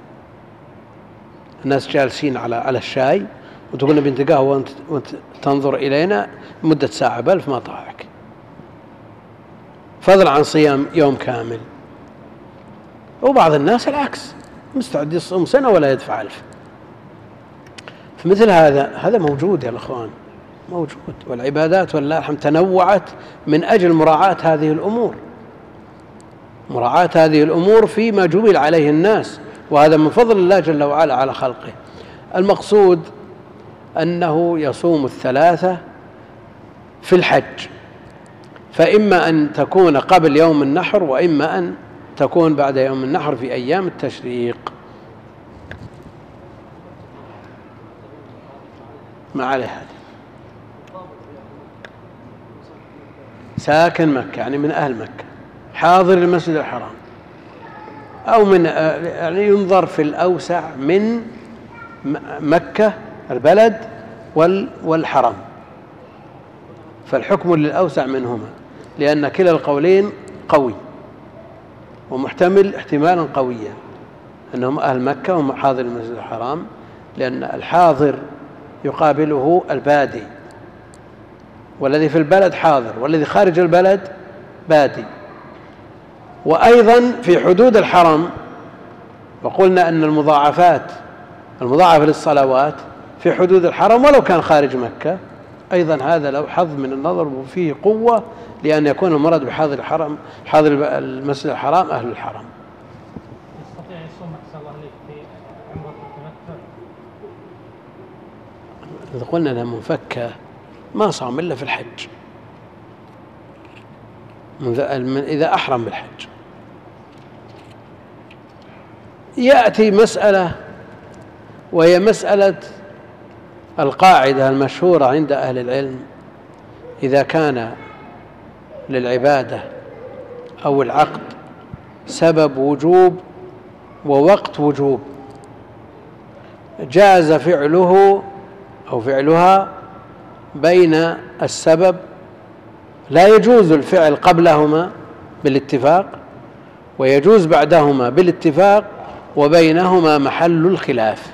الناس جالسين على على الشاي وتقول له بنت قهوة وانت, وانت تنظر إلينا مدة ساعة بألف ما طاعك، فضلا عن صيام يوم كامل. وبعض الناس العكس، مستعد يصوم سنة ولا يدفع ألف. فمثل هذا هذا موجود يا الأخوان، موجود. والعبادات والله الحمد تنوعت من أجل مراعاة هذه الأمور، مراعاة هذه الأمور فيما جبل عليه الناس، وهذا من فضل الله جل وعلا على خلقه. المقصود أنه يصوم الثلاثة في الحج، فإما أن تكون قبل يوم النحر، وإما أن تكون بعد يوم النحر في أيام التشريق. ما عليه هذا ساكن مكة، يعني من أهل مكة، حاضر المسجد الحرام، أو من يعني ينظر في الأوسع من مكة البلد والحرم، فالحكم للأوسع منهما، لأن كلا القولين قوي ومحتمل احتمالا قويا، أنهم أهل مكة وهم حاضر المسجد الحرام، لأن الحاضر يقابله البادي، والذي في البلد حاضر، والذي خارج البلد بادي. وأيضا في حدود الحرم، وقلنا أن المضاعفات المضاعفة للصلوات في حدود الحرم ولو كان خارج مكة، أيضا هذا له حظ من النظر وفيه قوة، لأن يكون المراد بحاضر الحرم حاضر المسجد الحرام أهل الحرم. يستطيع يصوم أحسن الله عليك في عمرة التمتع؟ إذا قلنا أنها منفكة ما صام إلا في الحج، إذا أحرم بالحج. يأتي مسألة، وهي مسألة القاعدة المشهورة عند أهل العلم: إذا كان للعبادة أو العقد سبب وجوب ووقت وجوب، جاز فعله أو فعلها بين السبب، لا يجوز الفعل قبلهما بالاتفاق، ويجوز بعدهما بالاتفاق، وبينهما محل الخلاف.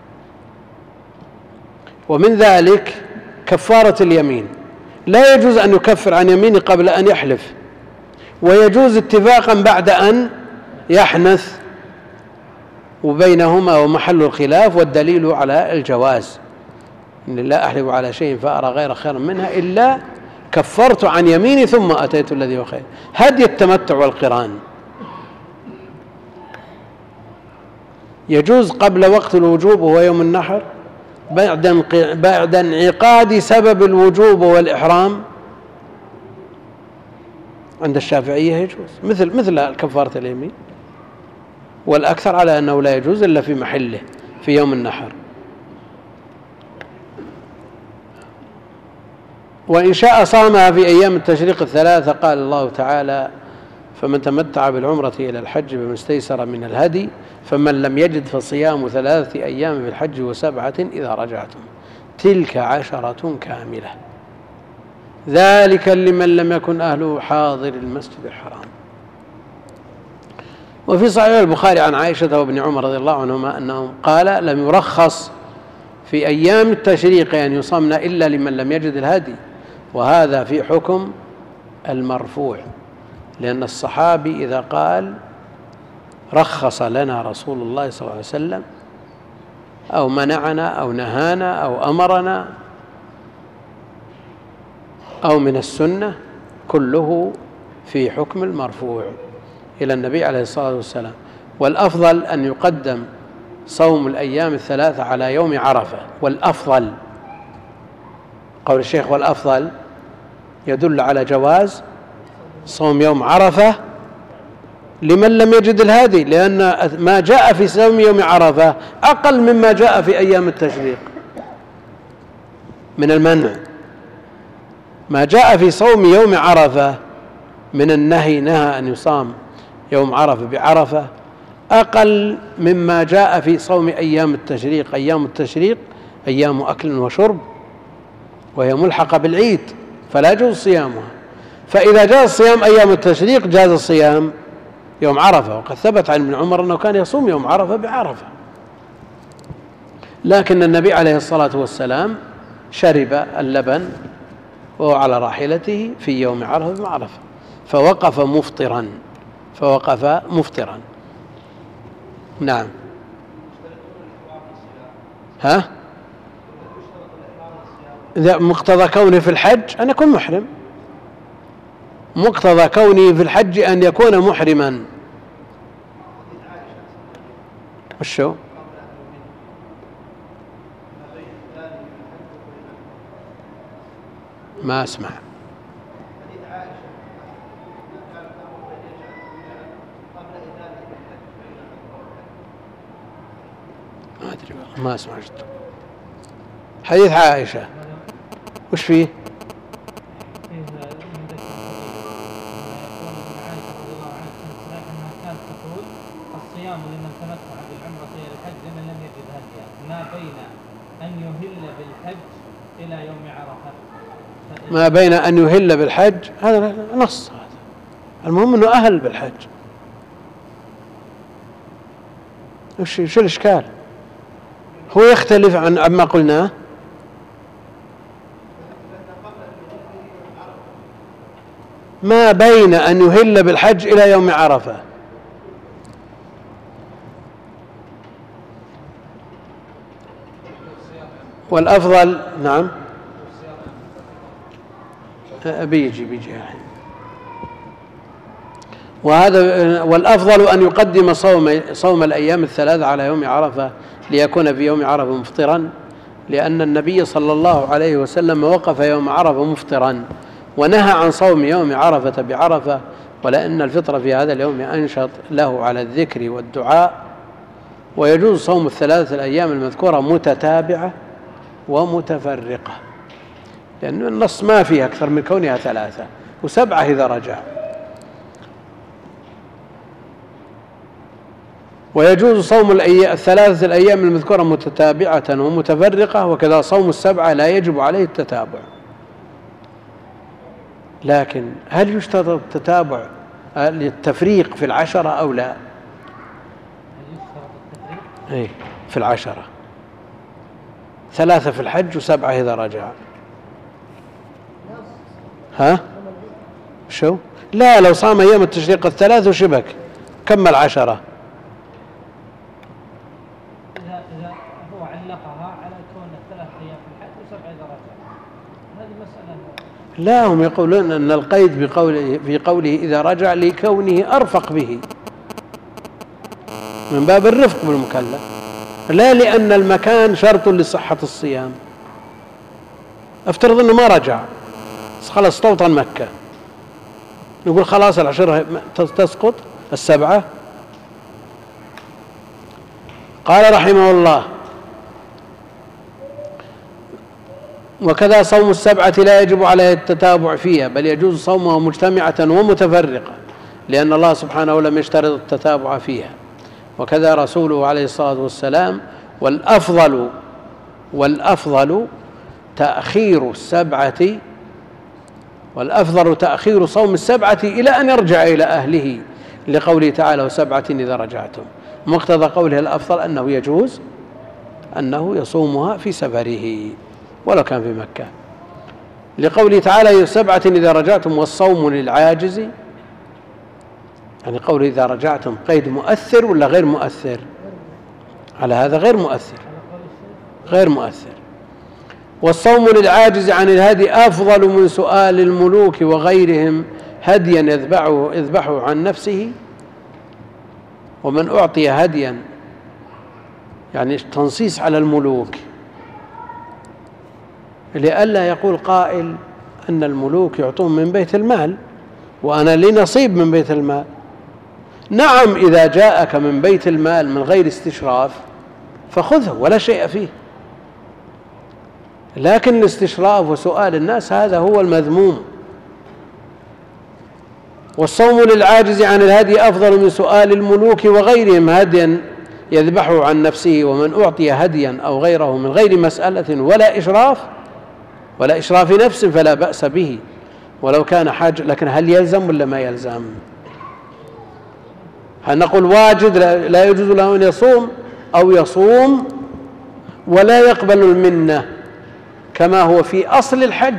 ومن ذلك كفارة اليمين، لا يجوز أن يكفر عن يمينه قبل أن يحلف، ويجوز اتفاقا بعد أن يحنث، وبينهما ومحل الخلاف، والدليل على الجواز: إن لا أحلف على شيء فأرى غير خير منها إلا كفرت عن يميني ثم أتيت الذي هو خير. هدي التمتع والقران يجوز قبل وقت الوجوب وهو يوم النحر، بعد بعد انعقاد سبب الوجوب والإحرام، عند الشافعية يجوز مثل مثل كفارة اليمين، والأكثر على أنه لا يجوز إلا في محله في يوم النحر. وإن شاء صامها في أيام التشريق الثلاثة. قال الله تعالى: فمن تمتع بالعمرة إلى الحج فما استيسر من الهدي فمن لم يجد فصيام ثلاثة أيام في الحج وسبعة إذا رجعتم تلك عشرة كاملة ذلك لمن لم يكن أهله حاضر المسجد الحرام. وفي صحيح البخاري عن عائشة وابن عمر رضي الله عنهما أنهم قال: لم يرخص في أيام التشريق أن يصمن إلا لمن لم يجد الهدي، وهذا في حكم المرفوع، لأن الصحابي إذا قال رخص لنا رسول الله صلى الله عليه وسلم أو منعنا أو نهانا أو أمرنا أو من السنة كله في حكم المرفوع إلى النبي عليه الصلاة والسلام. والأفضل أن يقدم صوم الأيام الثلاثة على يوم عرفة، والأفضل قول الشيخ والأفضل يدل على جواز صوم يوم عرفة لمن لم يجد الهادي، لأن ما جاء في صوم يوم عرفة أقل مما جاء في أيام التشريق من المنع. ما جاء في صوم يوم عرفة من النهي، نهى أن يصام يوم عرفة بعرفة، أقل مما جاء في صوم أيام التشريق. أيام التشريق أيام أكل وشرب، وهي ملحقة بالعيد فلا يجوز صيامها، فإذا جاز صيام أيام التشريق جاز صيام يوم عرفة. وقد ثبت عن ابن عمر أنه كان يصوم يوم عرفة بعرفة، لكن النبي عليه الصلاة والسلام شرب اللبن وهو على راحلته في يوم عرفة بعرفة، فوقف مفطرا فوقف مفطرا نعم. ها إذا مقتضى كونه في الحج أن يكون محرم، مقتضى كونه في الحج أن يكون محرما. وشو ما أسمع ما أدري ما أسمع حديث عائشة وش فيه؟ الصيام لمن تمتع بالعمرة إلى الحج لمن لم يجد هديا ما بين أن يهل بالحج إلى يوم عرفة. ما بين أن يهل بالحج هذا نص، هذا المهم أنه أهل بالحج. وش شو الإشكال؟ هو يختلف عن عما قلناه. ما بين أن يهل بالحج إلى يوم عرفة، والأفضل نعم بيجي بيجي وهذا والأفضل أن يقدم صوم صوم الأيام الثلاث على يوم عرفة ليكون في يوم عرفة مفطرا، لأن النبي صلى الله عليه وسلم وقف يوم عرفة مفطرا ونهى عن صوم يوم عرفة بعرفة، ولأن الفطر في هذا اليوم أنشط له على الذكر والدعاء. ويجوز صوم الثلاثة الأيام المذكورة متتابعة ومتفرقة، لأن النص ما فيه أكثر من كونها ثلاثة وسبعة إذا رجع. ويجوز صوم الثلاثة الأيام المذكورة متتابعة ومتفرقة، وكذا صوم السبعة لا يجب عليه التتابع. لكن هل يشترط التتابع للتفريق في العشرة أو لا؟ أي في العشرة، ثلاثة في الحج وسبعة إذا رجع. ها شو لا لو صام أيام التشريق الثلاث وشبك كمل عشرة. إذا إذا هو علقها على كون الثلاث أيام في الحج وسبعة إذا رجع، هذه مسألة. لا هم يقولون أن القيد بقوله في قوله إذا رجع لكونه أرفق به من باب الرفق بالمكلف، لا لأن المكان شرط لصحة الصيام. افترض أنه ما رجع خلاص استوطن مكة نقول خلاص العشر تسقط السبعة؟ قال رحمه الله: وكذا صوم السبعة لا يجب عليه التتابع فيها، بل يجوز صومها مجتمعة ومتفرقة، لأن الله سبحانه لم يشترط التتابع فيها، وكذا رسوله عليه الصلاة والسلام. والأفضل والأفضل تأخير السبعة والأفضل تأخير صوم السبعة إلى أن يرجع إلى أهله، لقوله تعالى: وسبعة إذا رجعتم. مقتضى قوله الأفضل أنه يجوز أنه يصومها في سفره ولو كان في مكة، لقوله تعالى: سبعة إذا رجعتم. والصوم للعاجز، يعني قوله إذا رجعتم قيد مؤثر ولا غير مؤثر؟ على هذا غير مؤثر، غير مؤثر. والصوم للعاجز عن الهدي أفضل من سؤال الملوك وغيرهم هديا يذبحه يذبحه عن نفسه. ومن أعطي هديا، يعني تنصيص على الملوك، لئلا يقول قائل أن الملوك يعطون من بيت المال وأنا لي نصيب من بيت المال. نعم، إذا جاءك من بيت المال من غير استشراف فخذه ولا شيء فيه، لكن الاستشراف وسؤال الناس هذا هو المذموم. والصوم للعاجز عن الهدي أفضل من سؤال الملوك وغيرهم هديا يذبحه عن نفسه. ومن أعطي هديا أو غيره من غير مسألة ولا إشراف ولا إشراف نفس فلا بأس به ولو كان حاج. لكن هل يلزم ولا ما يلزم؟ هل نقول واجد لا يجوز له أن يصوم، أو يصوم ولا يقبل المنة كما هو في أصل الحج؟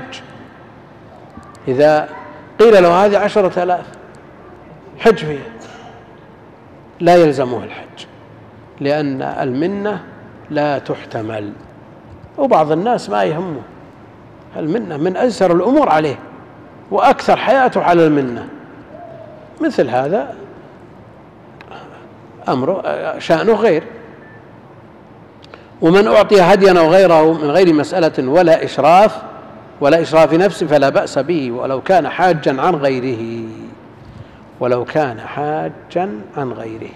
إذا قيل له هذه عشرة آلاف حج فيها لا يلزمه الحج، لأن المنة لا تحتمل. وبعض الناس ما يهمه المنة، من أيسر الأمور عليه وأكثر حياته على المنة. مثل هذا أمره شأنه غير. ومن أعطي هديا أو غيره من غير مسألة ولا إشراف ولا إشراف نفس فلا بأس به ولو كان حاجا عن غيره ولو كان حاجا عن غيره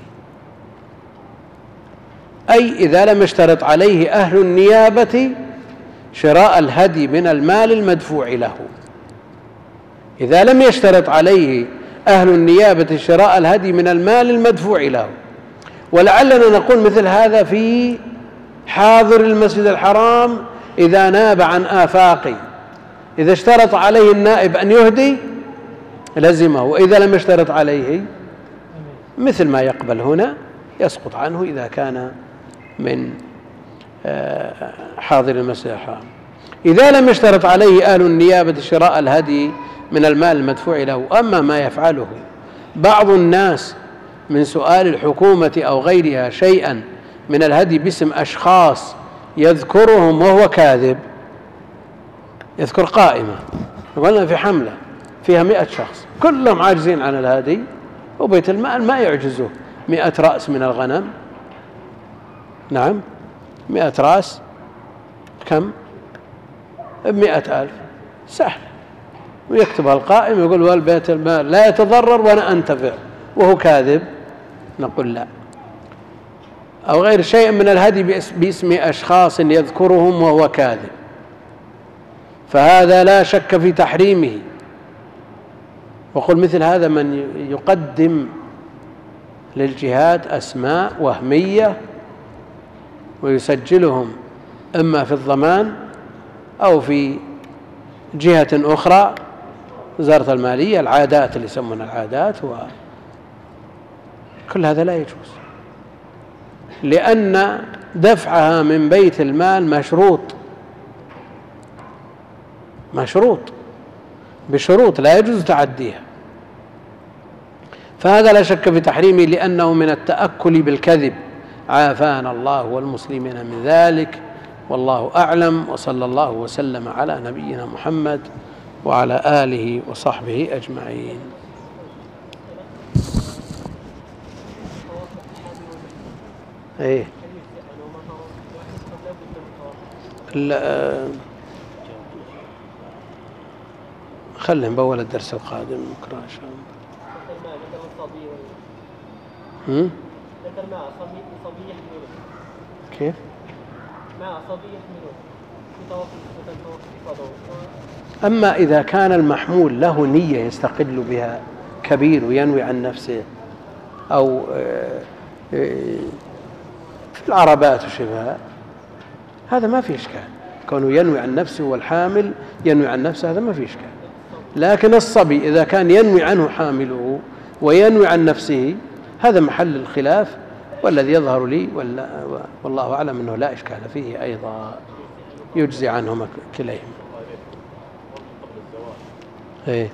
أي إذا لم يشترط عليه أهل النيابة شراء الهدي من المال المدفوع له. إذا لم يشترط عليه أهل النيابة شراء الهدي من المال المدفوع له. ولعلنا نقول مثل هذا في حاضر المسجد الحرام إذا ناب عن آفاقي، إذا اشترط عليه النائب أن يهدي لزمه، وإذا لم يشترط عليه مثل ما يقبل هنا يسقط عنه إذا كان من حاضر المسجد الحرام. إذا لم يشترط عليه أهل النيابة شراء الهدي من المال المدفوع له. أما ما يفعله بعض الناس من سؤال الحكومة أو غيرها شيئا من الهدي باسم أشخاص يذكرهم وهو كاذب، يذكر قائمة قلنا في حملة فيها مئة شخص كلهم عاجزين عن الهدي، وبيت المال ما يعجزه مئة رأس من الغنم. نعم، مئة رأس كم؟ بمئة ألف، سهل. ويكتبها القائم يقول والبيت المال لا يتضرر وأنا أنتفع، وهو كاذب. نقول لا. أو غير شيء من الهدي باسم أشخاص يذكرهم وهو كاذب، فهذا لا شك في تحريمه. وقل مثل هذا من يقدم للجهات أسماء وهمية ويسجلهم إما في الضمان أو في جهة أخرى، وزارة المالية، العادات اللي يسمونها العادات، وكل هذا لا يجوز، لأن دفعها من بيت المال مشروط مشروط بشروط لا يجوز تعديها. فهذا لا شك في تحريمه لأنه من التأكل بالكذب، عافانا الله والمسلمين من ذلك، والله أعلم. وصلى الله وسلم على نبينا محمد وعلى آله وصحبه أجمعين. ايه خلهم بأول الدرس القادم بكرة إن شاء الله. هم؟ ذكر مع صبي صبي يحمله. كيف؟ مع صبي يحمله. أما إذا كان المحمول له نية يستقل بها كبير وينوي عن نفسه، أو في العربات وشبهها، هذا ما في إشكال. كونه ينوي عن نفسه والحامل ينوي عن نفسه هذا ما في إشكال. لكن الصبي إذا كان ينوي عنه حامله وينوي عن نفسه هذا محل الخلاف، والذي يظهر لي والله أعلم أنه لا إشكال فيه أيضا، يجزي عنهما كليهم. إيه؟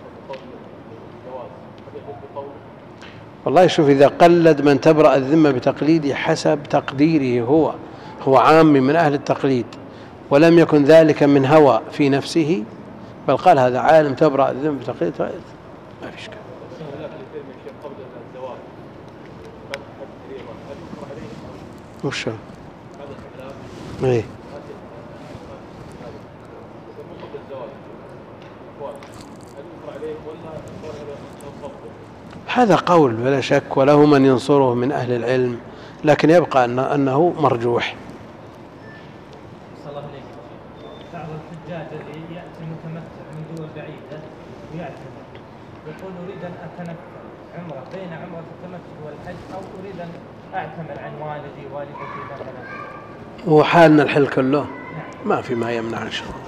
والله شوف، إذا قلد من تبرأ الذمة بتقليده حسب تقديره هو هو عام من أهل التقليد ولم يكن ذلك من هوى في نفسه، بل قال هذا عالم تبرأ الذمة بتقليده، ما في إشكال. وشو؟ إيه؟ هذا قول بلا شك، وله من ينصره من أهل العلم، لكن يبقى أن أنه مرجوح. صلى الله عليه وسلم. بعض الحجاج الذي يأتي متمتع من دول بعيدة ويعتمر يقول أريد أن أتنفل عمرة بين عمرة التمتع والحج، أو أريد أن أعتمر عن والدي والدتي مثلا. وحالنا الحل كله ما في ما يمنع إن شاء الله.